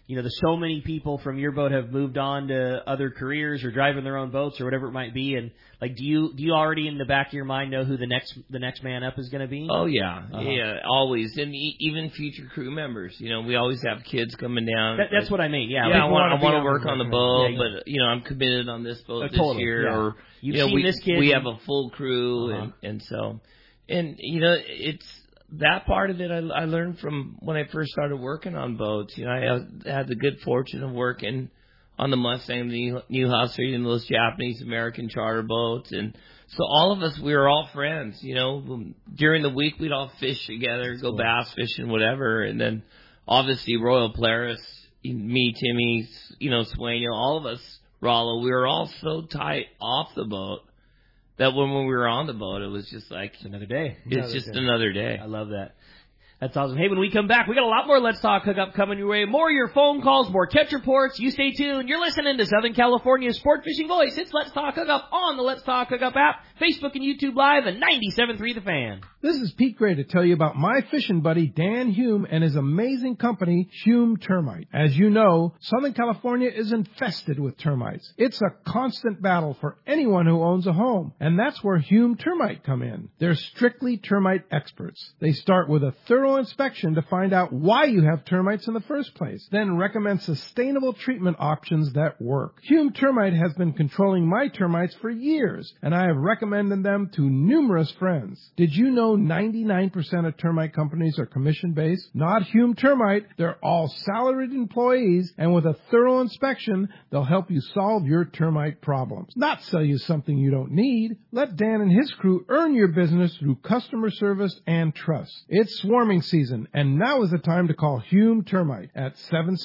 there's so many people from your boat have moved on to other careers or driving their own boats or whatever it might be. And like, do you already in the back of your mind know who the next man up is going to be? Oh yeah, yeah, always, and even future crew members. We always have kids coming down. That's what I mean. Yeah, I want to work on the boat, but I'm committed on this boat this year. Yeah. Or You've seen this kid. We have a full crew, and so it's. That part of it I learned from when I first started working on boats. I had the good fortune of working on the Mustang, the Newhouse, and those Japanese-American charter boats. And so all of us, we were all friends. During the week, we'd all fish together, go bass fishing, whatever. And then, obviously, Royal Polaris, me, Timmy, Sueño, all of us, Rollo, we were all so tight off the boat that when we were on the boat, it was just like another day. Another day. I love that. That's awesome. Hey, when we come back, we got a lot more Let's Talk Hookup coming your way. More of your phone calls, more catch reports. You stay tuned. You're listening to Southern California's Sport Fishing Voice. It's Let's Talk Hookup on the Let's Talk Hookup app, Facebook and YouTube Live, and 97.3 The Fan. This is Pete Gray to tell you about my fishing buddy Dan Hume and his amazing company, Hume Termite. As you know, Southern California is infested with termites. It's a constant battle for anyone who owns a home, and that's where Hume Termite come in. They're strictly termite experts. They start with a thorough inspection to find out why you have termites in the first place, then recommend sustainable treatment options that work. Hume Termite has been controlling my termites for years, and I have recommended them to numerous friends. Did you know 99% of termite companies are commission-based? Not Hume Termite. They're all salaried employees, and with a thorough inspection, they'll help you solve your termite problems. Not sell you something you don't need. Let Dan and his crew earn your business through customer service and trust. It's swarming season, and now is the time to call Hume Termite at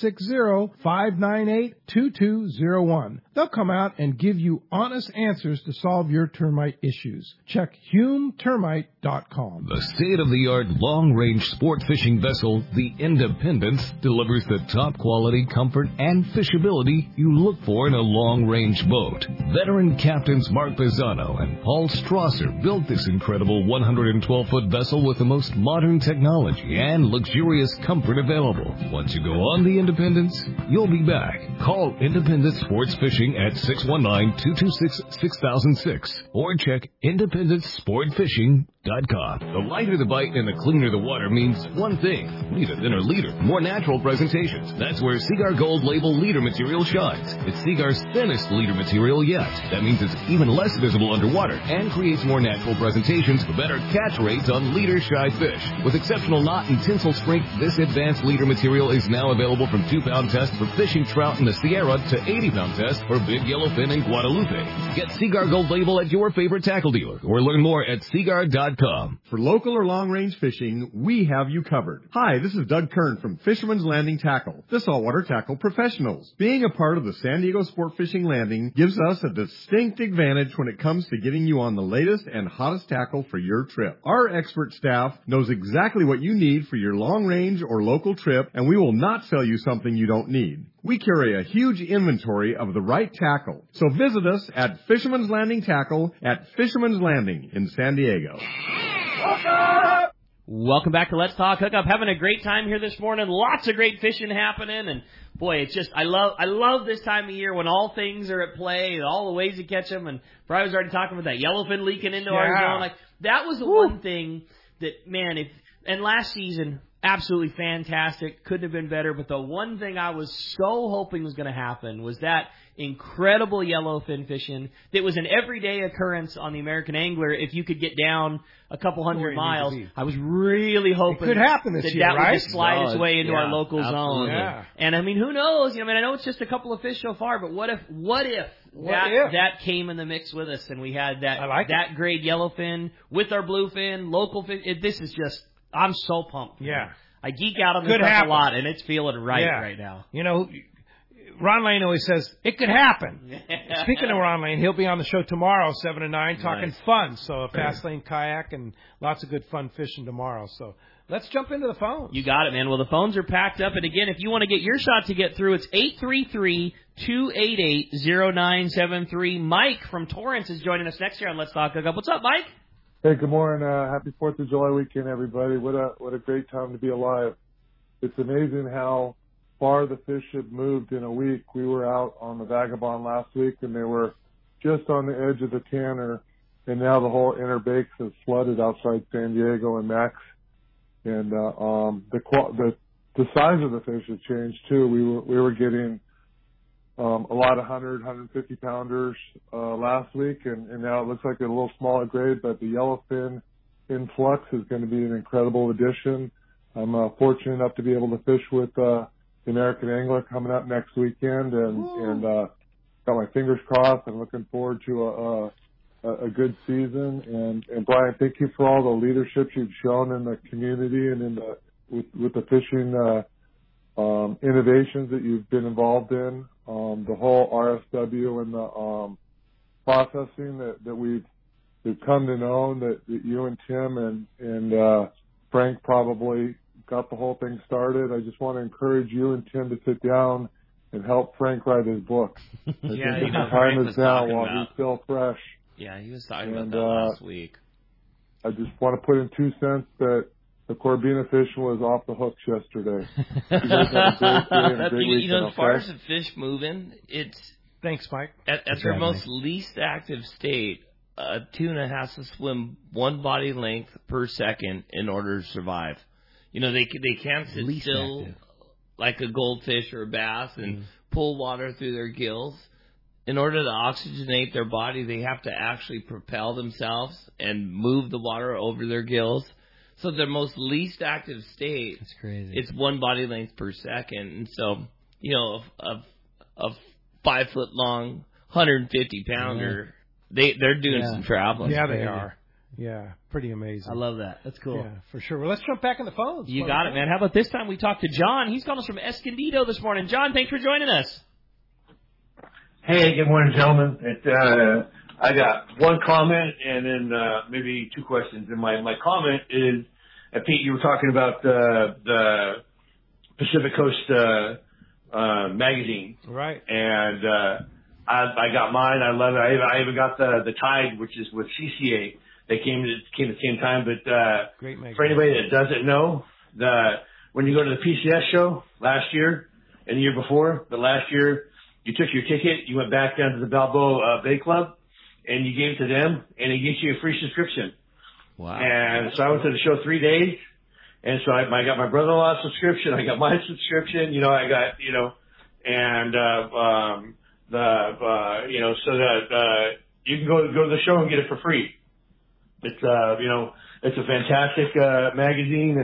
760-598-2201. They'll come out and give you honest answers to solve your termite issues. Check HumeTermite.com. The state-of-the-art long-range sport fishing vessel, the Independence, delivers the top quality, comfort, and fishability you look for in a long-range boat. Veteran captains Mark Pisano and Paul Strasser built this incredible 112-foot vessel with the most modern technology and luxurious comfort available. Once you go on the Independence, you'll be back. Call Independence Sports Fishing at 619-226-6006 or check IndependenceSportFishing.com. The lighter the bite and the cleaner the water means one thing: need a thinner leader, more natural presentations. That's where Seaguar Gold Label leader material shines. It's Seaguar's thinnest leader material yet. That means it's even less visible underwater and creates more natural presentations for better catch rates on leader-shy fish. With exceptional knot and tinsel strength, this advanced leader material is now available from 2-pound test for fishing trout in the Sierra to 80-pound test for big yellowfin in Guadalupe. Get Seaguar Gold Label at your favorite tackle dealer or learn more at Seaguar.com. For local or long-range fishing, we have you covered. Hi, this is Doug Kern from Fisherman's Landing Tackle, the saltwater tackle professionals. Being a part of the San Diego Sport Fishing Landing gives us a distinct advantage when it comes to getting you on the latest and hottest tackle for your trip. Our expert staff knows exactly what you need for your long-range or local trip, and we will not sell you something you don't need. We carry a huge inventory of the right tackle. So visit us at Fisherman's Landing Tackle at Fisherman's Landing in San Diego. Welcome back to Let's Talk Hookup. Having a great time here this morning. Lots of great fishing happening, and boy, it's just I love this time of year when all things are at play, and all the ways to catch them. And Brian was already talking about that yellowfin leaking into our zone. Like that was the one thing that and last season. Absolutely fantastic. Couldn't have been better. But the one thing I was so hoping was going to happen was that incredible yellowfin fishing that was an everyday occurrence on the American Angler. If you could get down a couple hundred miles, I was really hoping it could happen this year, that right? would just slide its way into our local absolutely. zone. Yeah. And I mean, who knows? I know it's just a couple of fish so far, but what if that came in the mix with us and we had that grade yellowfin with our bluefin, local fish? This is just. I'm so pumped. Yeah. I geek out on this stuff a lot, and it's feeling right now. Ron Lane always says, it could happen. Speaking of Ron Lane, he'll be on the show tomorrow, 7 to 9, talking fun. So a fast lane kayak and lots of good fun fishing tomorrow. So let's jump into the phones. You got it, man. Well, the phones are packed up. And again, if you want to get your shot to get through, it's 833-288-0973. Mike from Torrance is joining us next year on Let's Talk Hookup. What's up, Mike? Hey, good morning. Happy 4th of July weekend, everybody. What a great time to be alive. It's amazing how far the fish have moved in a week. We were out on the Vagabond last week, and they were just on the edge of the Tanner, and now the whole Inner Bakes is flooded outside San Diego and Max. And the size of the fish has changed too. We were getting a lot of 100, 150 pounders last week, and now it looks like a little smaller grade, but the yellowfin influx is going to be an incredible addition. I'm fortunate enough to be able to fish with the American Angler coming up next weekend, and got my fingers crossed and looking forward to a good season. And Brian, thank you for all the leadership you've shown in the community and with the fishing innovations that you've been involved in. The whole RSW and the processing that we've come to know, that you and Tim and Frank probably got the whole thing started. I just want to encourage you and Tim to sit down and help Frank write his book. I think the time is now while he's still fresh. Yeah, he was talking about that last week. I just want to put in 2 cents that the Corbina fish was off the hooks yesterday. As far as the fish moving, it's... Thanks, Mike. At their most least active state, a tuna has to swim 1 body length per second in order to survive. They can't sit least still active, like a goldfish or a bass and pull water through their gills. In order to oxygenate their body, they have to actually propel themselves and move the water over their gills. So their most least active state, that's crazy. It's 1 body length per second. And so, a 5 foot long, 150 pounder, they're doing some traveling. Yeah, they are. Yeah, pretty amazing. I love that. That's cool. Yeah, for sure. Well, let's jump back in the phones. You got it, man. How about this time we talked to John? He's calling us from Escondido this morning. John, thanks for joining us. Hey, good morning, gentlemen. I got one comment and then maybe 2 questions. And my comment is, Pete, you were talking about the Pacific Coast magazine, right? And I got mine. I love it. I even got the Tide, which is with CCA. They came at the same time. But great magazine. For anybody that doesn't know, when you go to the PCS show last year and the year before, but last year, you took your ticket, you went back down to the Balboa Bay Club, and you gave it to them, and they gave you a free subscription. Wow. And so I went to the show 3 days, and so I got my brother-in-law's subscription, I got my subscription, so that you can go to the show and get it for free. It's it's a fantastic magazine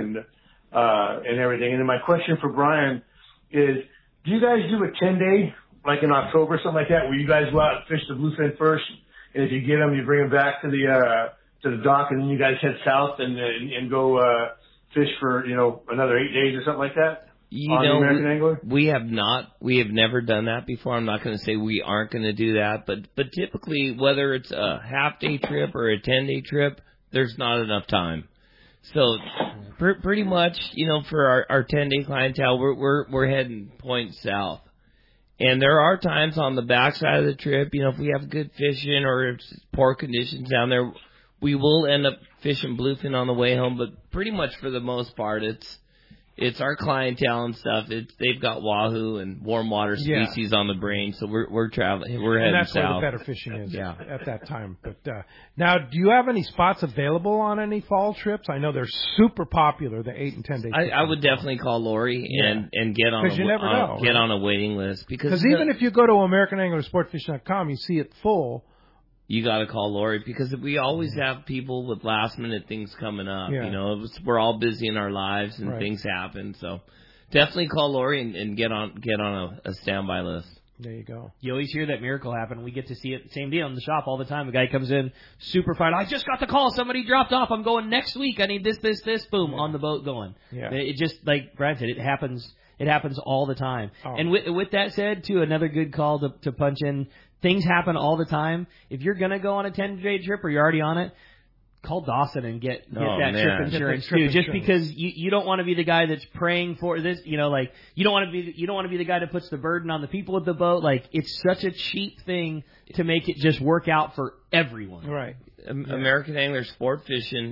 and everything. And then my question for Brian is, do you guys do a 10-day, like in October, something like that, where you guys go out and fish the bluefin first, and if you get them, you bring them back to the dock, and then you guys head south and go fish for another 8 days or something like that? On the American Angler? We have never done that before. I'm not going to say we aren't going to do that, but typically, whether it's a half-day trip or a 10-day trip, there's not enough time. So pretty much, for our 10-day clientele, we're heading point south. And there are times on the backside of the trip, if we have good fishing or if it's poor conditions down there, we will end up fishing bluefin on the way home. But pretty much for the most part, it's our clientele and stuff. They've got wahoo and warm water species on the brain, so we're traveling. We're heading south. And that's where the better fishing is at that time. But now, do you have any spots available on any fall trips? I know they're super popular, the 8 and 10 day trips. I would definitely call Lori and get on a waiting list because even if you go to AmericanAnglerSportFishing.com, you see it full. You got to call Lori because we always have people with last minute things coming up. Yeah. We're all busy in our lives and things happen. So definitely call Lori and get on a standby list. There you go. You always hear that miracle happen. We get to see it. Same deal in the shop all the time. A guy comes in super fired. I just got the call. Somebody dropped off. I'm going next week. I need this. Boom, on the boat going. Yeah. It just, like Brad said, it happens all the time. Oh. And with that said, too, another good call to punch in. Things happen all the time. If you're going to go on a 10-day trip or you're already on it, call Dawson and get that trip insurance too. Just because you don't want to be the guy that's praying for this, you don't want to be the guy that puts the burden on the people at the boat. Like, it's such a cheap thing to make it just work out for everyone. Right. American Angler Sport Fishing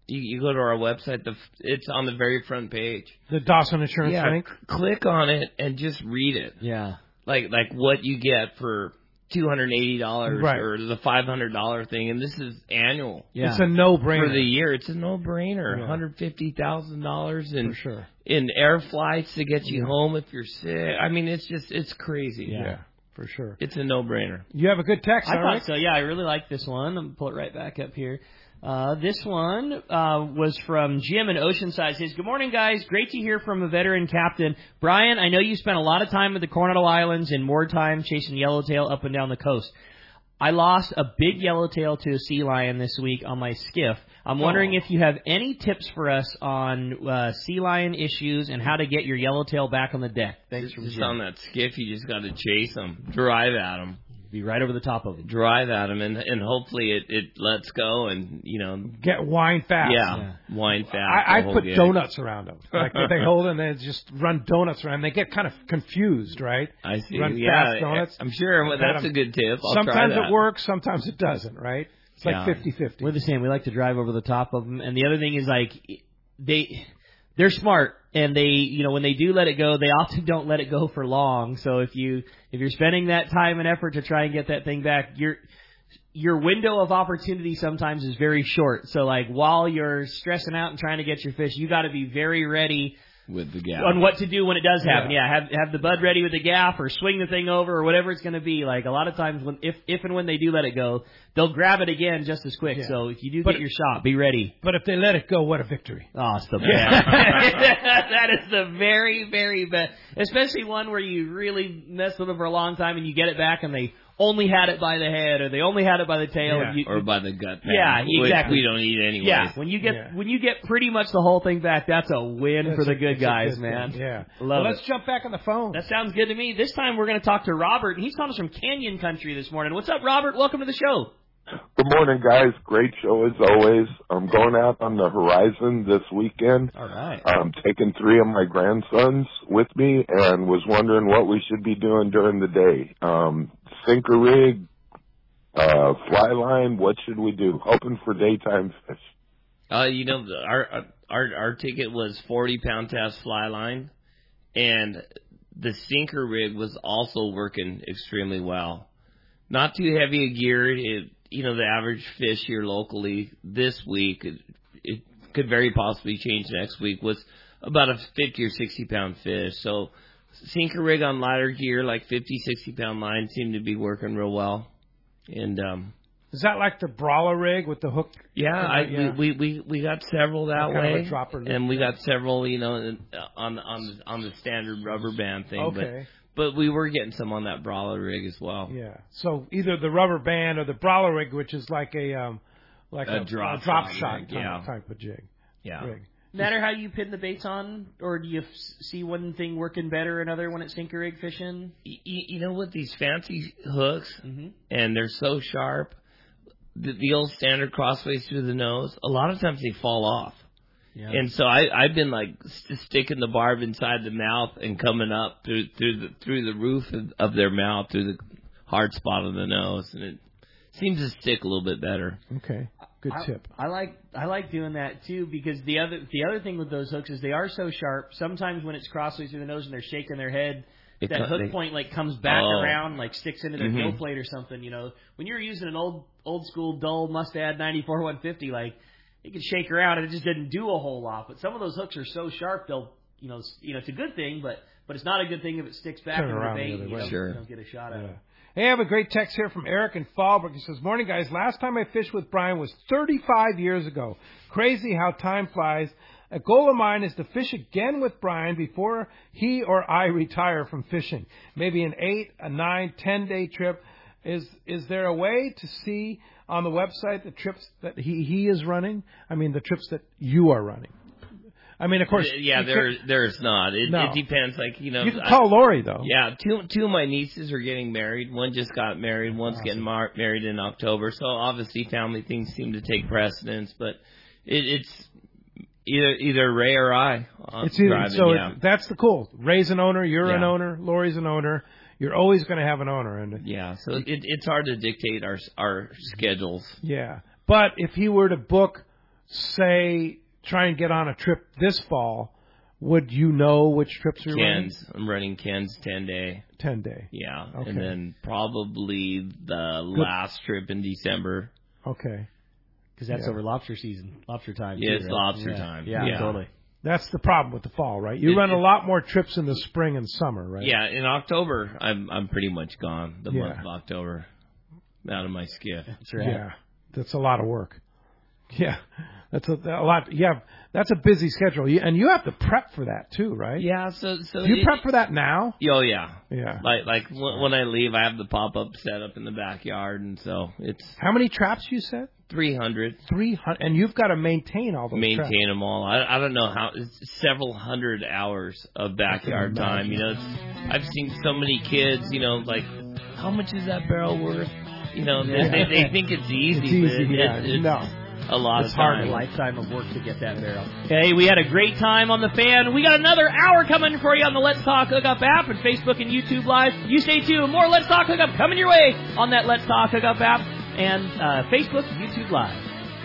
You go to our website. It's on the very front page. The Dawson Insurance link. Click on it and just read it. Yeah. Like what you get for $280 Right. or the $500 thing, and this is annual. Yeah. It's a no-brainer for the year. It's a no-brainer. Yeah. $150,000 in For sure. in air flights to get you home if you're sick. I mean, it's crazy. Yeah, for sure. It's a no-brainer. You have a good text. I all thought right? so. Yeah, I really like this one. I'm going to pull it right back up here. This one was from Jim in Oceanside. Says, "Good morning, guys. Great to hear from a veteran captain. Brian, I know you spent a lot of time at the Coronado Islands and more time chasing yellowtail up and down the coast. I lost a big yellowtail to a sea lion this week on my skiff. I'm wondering if you have any tips for us on sea lion issues and how to get your yellowtail back on the deck." Thanks from Just Jim. on that skiff, you just got to chase them, drive at them. Be right over the top of them. Drive at them, and hopefully it lets go and, Get wine fast. Yeah, wine fast. I the whole put gig. donuts around them. Like they hold and they just run donuts around. They get kind of confused, right? I see. Run Yeah, fast donuts. I'm sure that's a good tip. I'll sometimes try that. it works, sometimes it doesn't, right? It's like 50-50. We're the same. We like to drive over the top of them. And the other thing is, like, they're smart, and they, when they do let it go, they often don't let it go for long. So if you're spending that time and effort to try and get that thing back, your window of opportunity sometimes is very short. So, like, while you're stressing out and trying to get your fish, you got to be very ready with the gaff on what to do when it does happen. Yeah, have the bud ready with the gaff or swing the thing over or whatever it's going to be. Like, a lot of times if and when they do let it go, they'll grab it again just as quick. Yeah. So if you do get your shot, be ready. But if they let it go, what a victory. Oh, it's the best. That is the very, very best. Especially one where you really mess with them for a long time and you get it back and they only had it by the head or they only had it by the tail. Yeah. And or by the gut. Yeah, exactly. We don't eat anyway. Yeah, when you get pretty much the whole thing back, that's a win for the good guys, man. Yeah. Love Let's it. jump back on the phone. That sounds good to me. This time we're going to talk to Robert, and he's calling us from Canyon Country this morning. What's up, Robert? Welcome to the show. Good morning, guys. Great show as always. I'm going out on the horizon this weekend. All right. I'm taking 3 of my grandsons with me and was wondering what we should be doing during the day. Sinker rig, fly line, what should we do? Hoping for daytime fish. Our ticket was 40-pound test fly line, and the sinker rig was also working extremely well. Not too heavy a gear. The average fish here locally this week, it could very possibly change next week, was about a 50 or 60-pound fish. So sinker rig on lighter gear, like 50, 60-pound line, seemed to be working real well. And is that like the brawler rig with the hook? Yeah, we got several that kind way, of a dropper and we got several, on the standard rubber band thing. Okay. But we were getting some on that brawler rig as well. Yeah. So either the rubber band or the brawler rig, which is like a drop shot rig, type of jig. Yeah. Rig. Matter how you pin the baits on, or do you see one thing working better, another when it's sinker rig fishing? You know what, these fancy hooks, and they're so sharp, the old standard crossways through the nose, a lot of times they fall off. Yeah. And so I've been like sticking the barb inside the mouth and coming up through the roof of their mouth, through the hard spot of the nose, and it seems to stick a little bit better. Okay. Good tip. I like doing that too, because the other thing with those hooks is they are so sharp. Sometimes when it's crossways through the nose and they're shaking their head, that hook point like comes back around, like sticks into their gill plate or something. When you're using an old school dull Mustad 94 150, like it can shake around and it just didn't do a whole lot. But some of those hooks are so sharp, they'll it's a good thing, but it's not a good thing if it sticks back into the bait and you don't get a shot at it. Hey, I have a great text here from Eric in Fallbrook. He says, "Morning, guys. Last time I fished with Brian was 35 years ago. Crazy how time flies. A goal of mine is to fish again with Brian before he or I retire from fishing. Maybe an 8, a 9, 10-day trip. Is there a way to see on the website the trips that he is running? I mean, the trips that you are running." I mean, of course. Yeah, there's not. It depends. Like, you can call Lori, though. Yeah, two of my nieces are getting married. One just got married. One's getting married in October. So obviously, family things seem to take precedence. But it's either Ray or I. That's the cool. Ray's an owner. You're an owner. Lori's an owner. You're always going to have an owner. So it's hard to dictate our schedules. Yeah, but if he were to book say, try and get on a trip this fall, would you know which trips you're running? I'm running Ken's 10-day. 10-day. Yeah. Okay. And then probably the last trip in December. Okay. Because that's over lobster season, lobster time. Yeah, too, it's right? lobster time. Yeah, totally. That's the problem with the fall, right? You run a lot more trips in the spring and summer, right? Yeah, in October, I'm pretty much gone. The month of October, out of my skiff. That's right. Yeah, that's a lot of work. Yeah, that's a lot. Yeah, that's a busy schedule, and you have to prep for that too, right? Yeah. So you prep for that now? Oh yeah. Yeah. Like when I leave, I have the pop-up set up in the backyard, and so it's. How many traps you said? 300. 300, and you've got to maintain all those. Maintain traps. them all. I don't know how. It's several hundred hours of backyard time. You know, I've seen so many kids. You know, like, how much is that barrel worth? You know, they think it's easy. It's easy. It's no. A lot it's of time. A lifetime of work to get that barrel. Hey, we had a great time on the Fan. We got another hour coming for you on the Let's Talk Hookup app and Facebook and YouTube Live. You stay tuned. More Let's Talk Hookup coming your way on that Let's Talk Hookup app and Facebook, YouTube Live.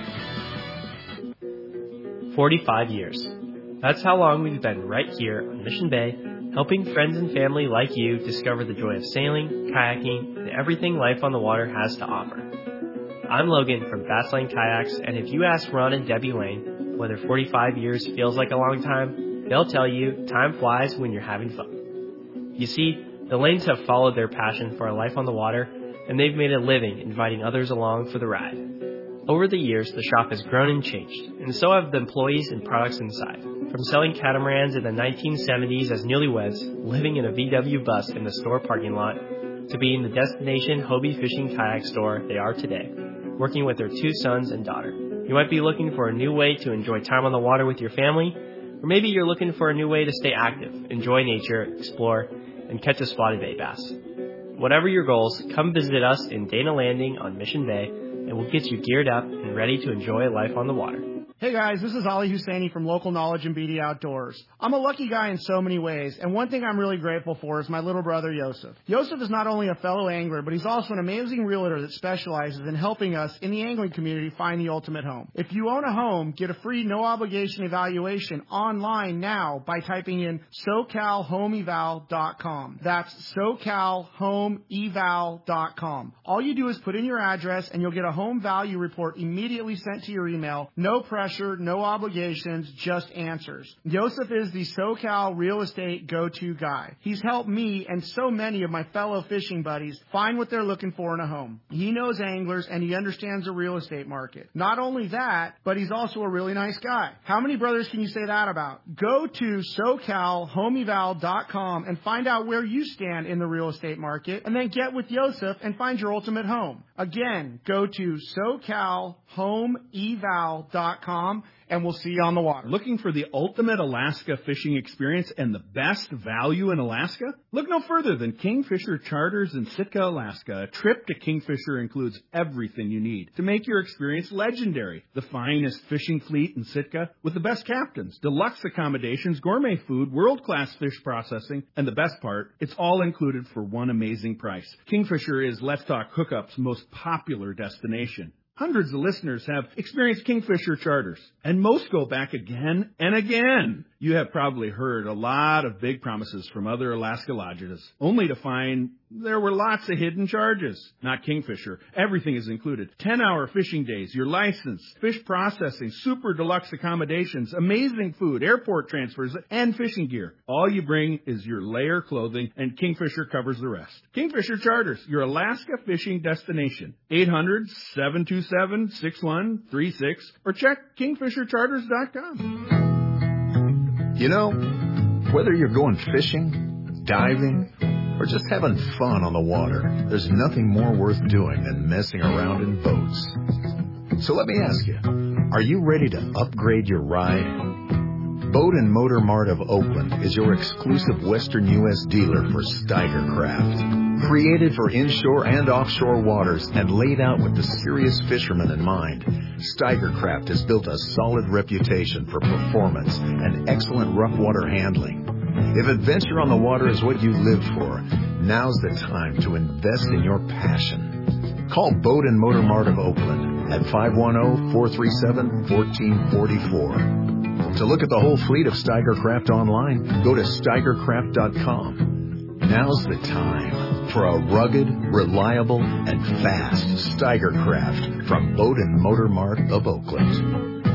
45 years. That's how long we've been right here on Mission Bay, helping friends and family like you discover the joy of sailing, kayaking, and everything life on the water has to offer. I'm Logan from Bass Lane Kayaks, and if you ask Ron and Debbie Lane whether 45 years feels like a long time, they'll tell you time flies when you're having fun. You see, the Lanes have followed their passion for a life on the water, and they've made a living inviting others along for the ride. Over the years, the shop has grown and changed, and so have the employees and products inside. From selling catamarans in the 1970s as newlyweds, living in a VW bus in the store parking lot, to being the destination Hobie fishing kayak store they are today, working with their 2 sons and daughter. You might be looking for a new way to enjoy time on the water with your family, or maybe you're looking for a new way to stay active, enjoy nature, explore, and catch a spotted bay bass. Whatever your goals, come visit us in Dana Landing on Mission Bay, and we'll get you geared up and ready to enjoy life on the water. Hey guys, this is Ali Husseini from Local Knowledge and BD Outdoors. I'm a lucky guy in so many ways, and one thing I'm really grateful for is my little brother Yosef. Yosef is not only a fellow angler, but he's also an amazing realtor that specializes in helping us in the angling community find the ultimate home. If you own a home, get a free no-obligation evaluation online now by typing in SoCalHomeEval.com. That's SoCalHomeEval.com. All you do is put in your address, and you'll get a home value report immediately sent to your email. No pressure, no obligations, just answers. Yosef is the SoCal real estate go-to guy. He's helped me and so many of my fellow fishing buddies find what they're looking for in a home. He knows anglers and he understands the real estate market. Not only that, but he's also a really nice guy. How many brothers can you say that about? Go to SoCalHomeEval.com and find out where you stand in the real estate market, and then get with Yosef and find your ultimate home. Again, go to SoCalHomeEval.com and we'll see you on the water. Looking for the ultimate Alaska fishing experience and the best value in Alaska? Look no further than Kingfisher Charters in Sitka, Alaska. A trip to Kingfisher includes everything you need to make your experience legendary. The finest fishing fleet in Sitka with the best captains, deluxe accommodations, gourmet food, world-class fish processing, and the best part, it's all included for one amazing price. Kingfisher is Let's Talk Hookup's most popular destination. Hundreds of listeners have experienced Kingfisher Charters, and most go back again and again. You have probably heard a lot of big promises from other Alaska lodges, only to find there were lots of hidden charges. Not Kingfisher. Everything is included. 10-hour fishing days, your license, fish processing, super deluxe accommodations, amazing food, airport transfers, and fishing gear. All you bring is your layer clothing, and Kingfisher covers the rest. Kingfisher Charters, your Alaska fishing destination. 800-727-6136 or check KingfisherCharters.com. You know, whether you're going fishing, diving, or just having fun on the water, there's nothing more worth doing than messing around in boats. So let me ask you, are you ready to upgrade your ride? Boat and Motor Mart of Oakland is your exclusive Western U.S. dealer for Steiger Craft. Created for inshore and offshore waters and laid out with the serious fisherman in mind, Steiger Craft has built a solid reputation for performance and excellent rough water handling. If adventure on the water is what you live for, now's the time to invest in your passion. Call Boat and Motor Mart of Oakland at 510-437-1444. To look at the whole fleet of Steiger Craft online, go to steigercraft.com. Now's the time for a rugged, reliable, and fast Steiger Craft from Boat and Motor Mart of Oakland.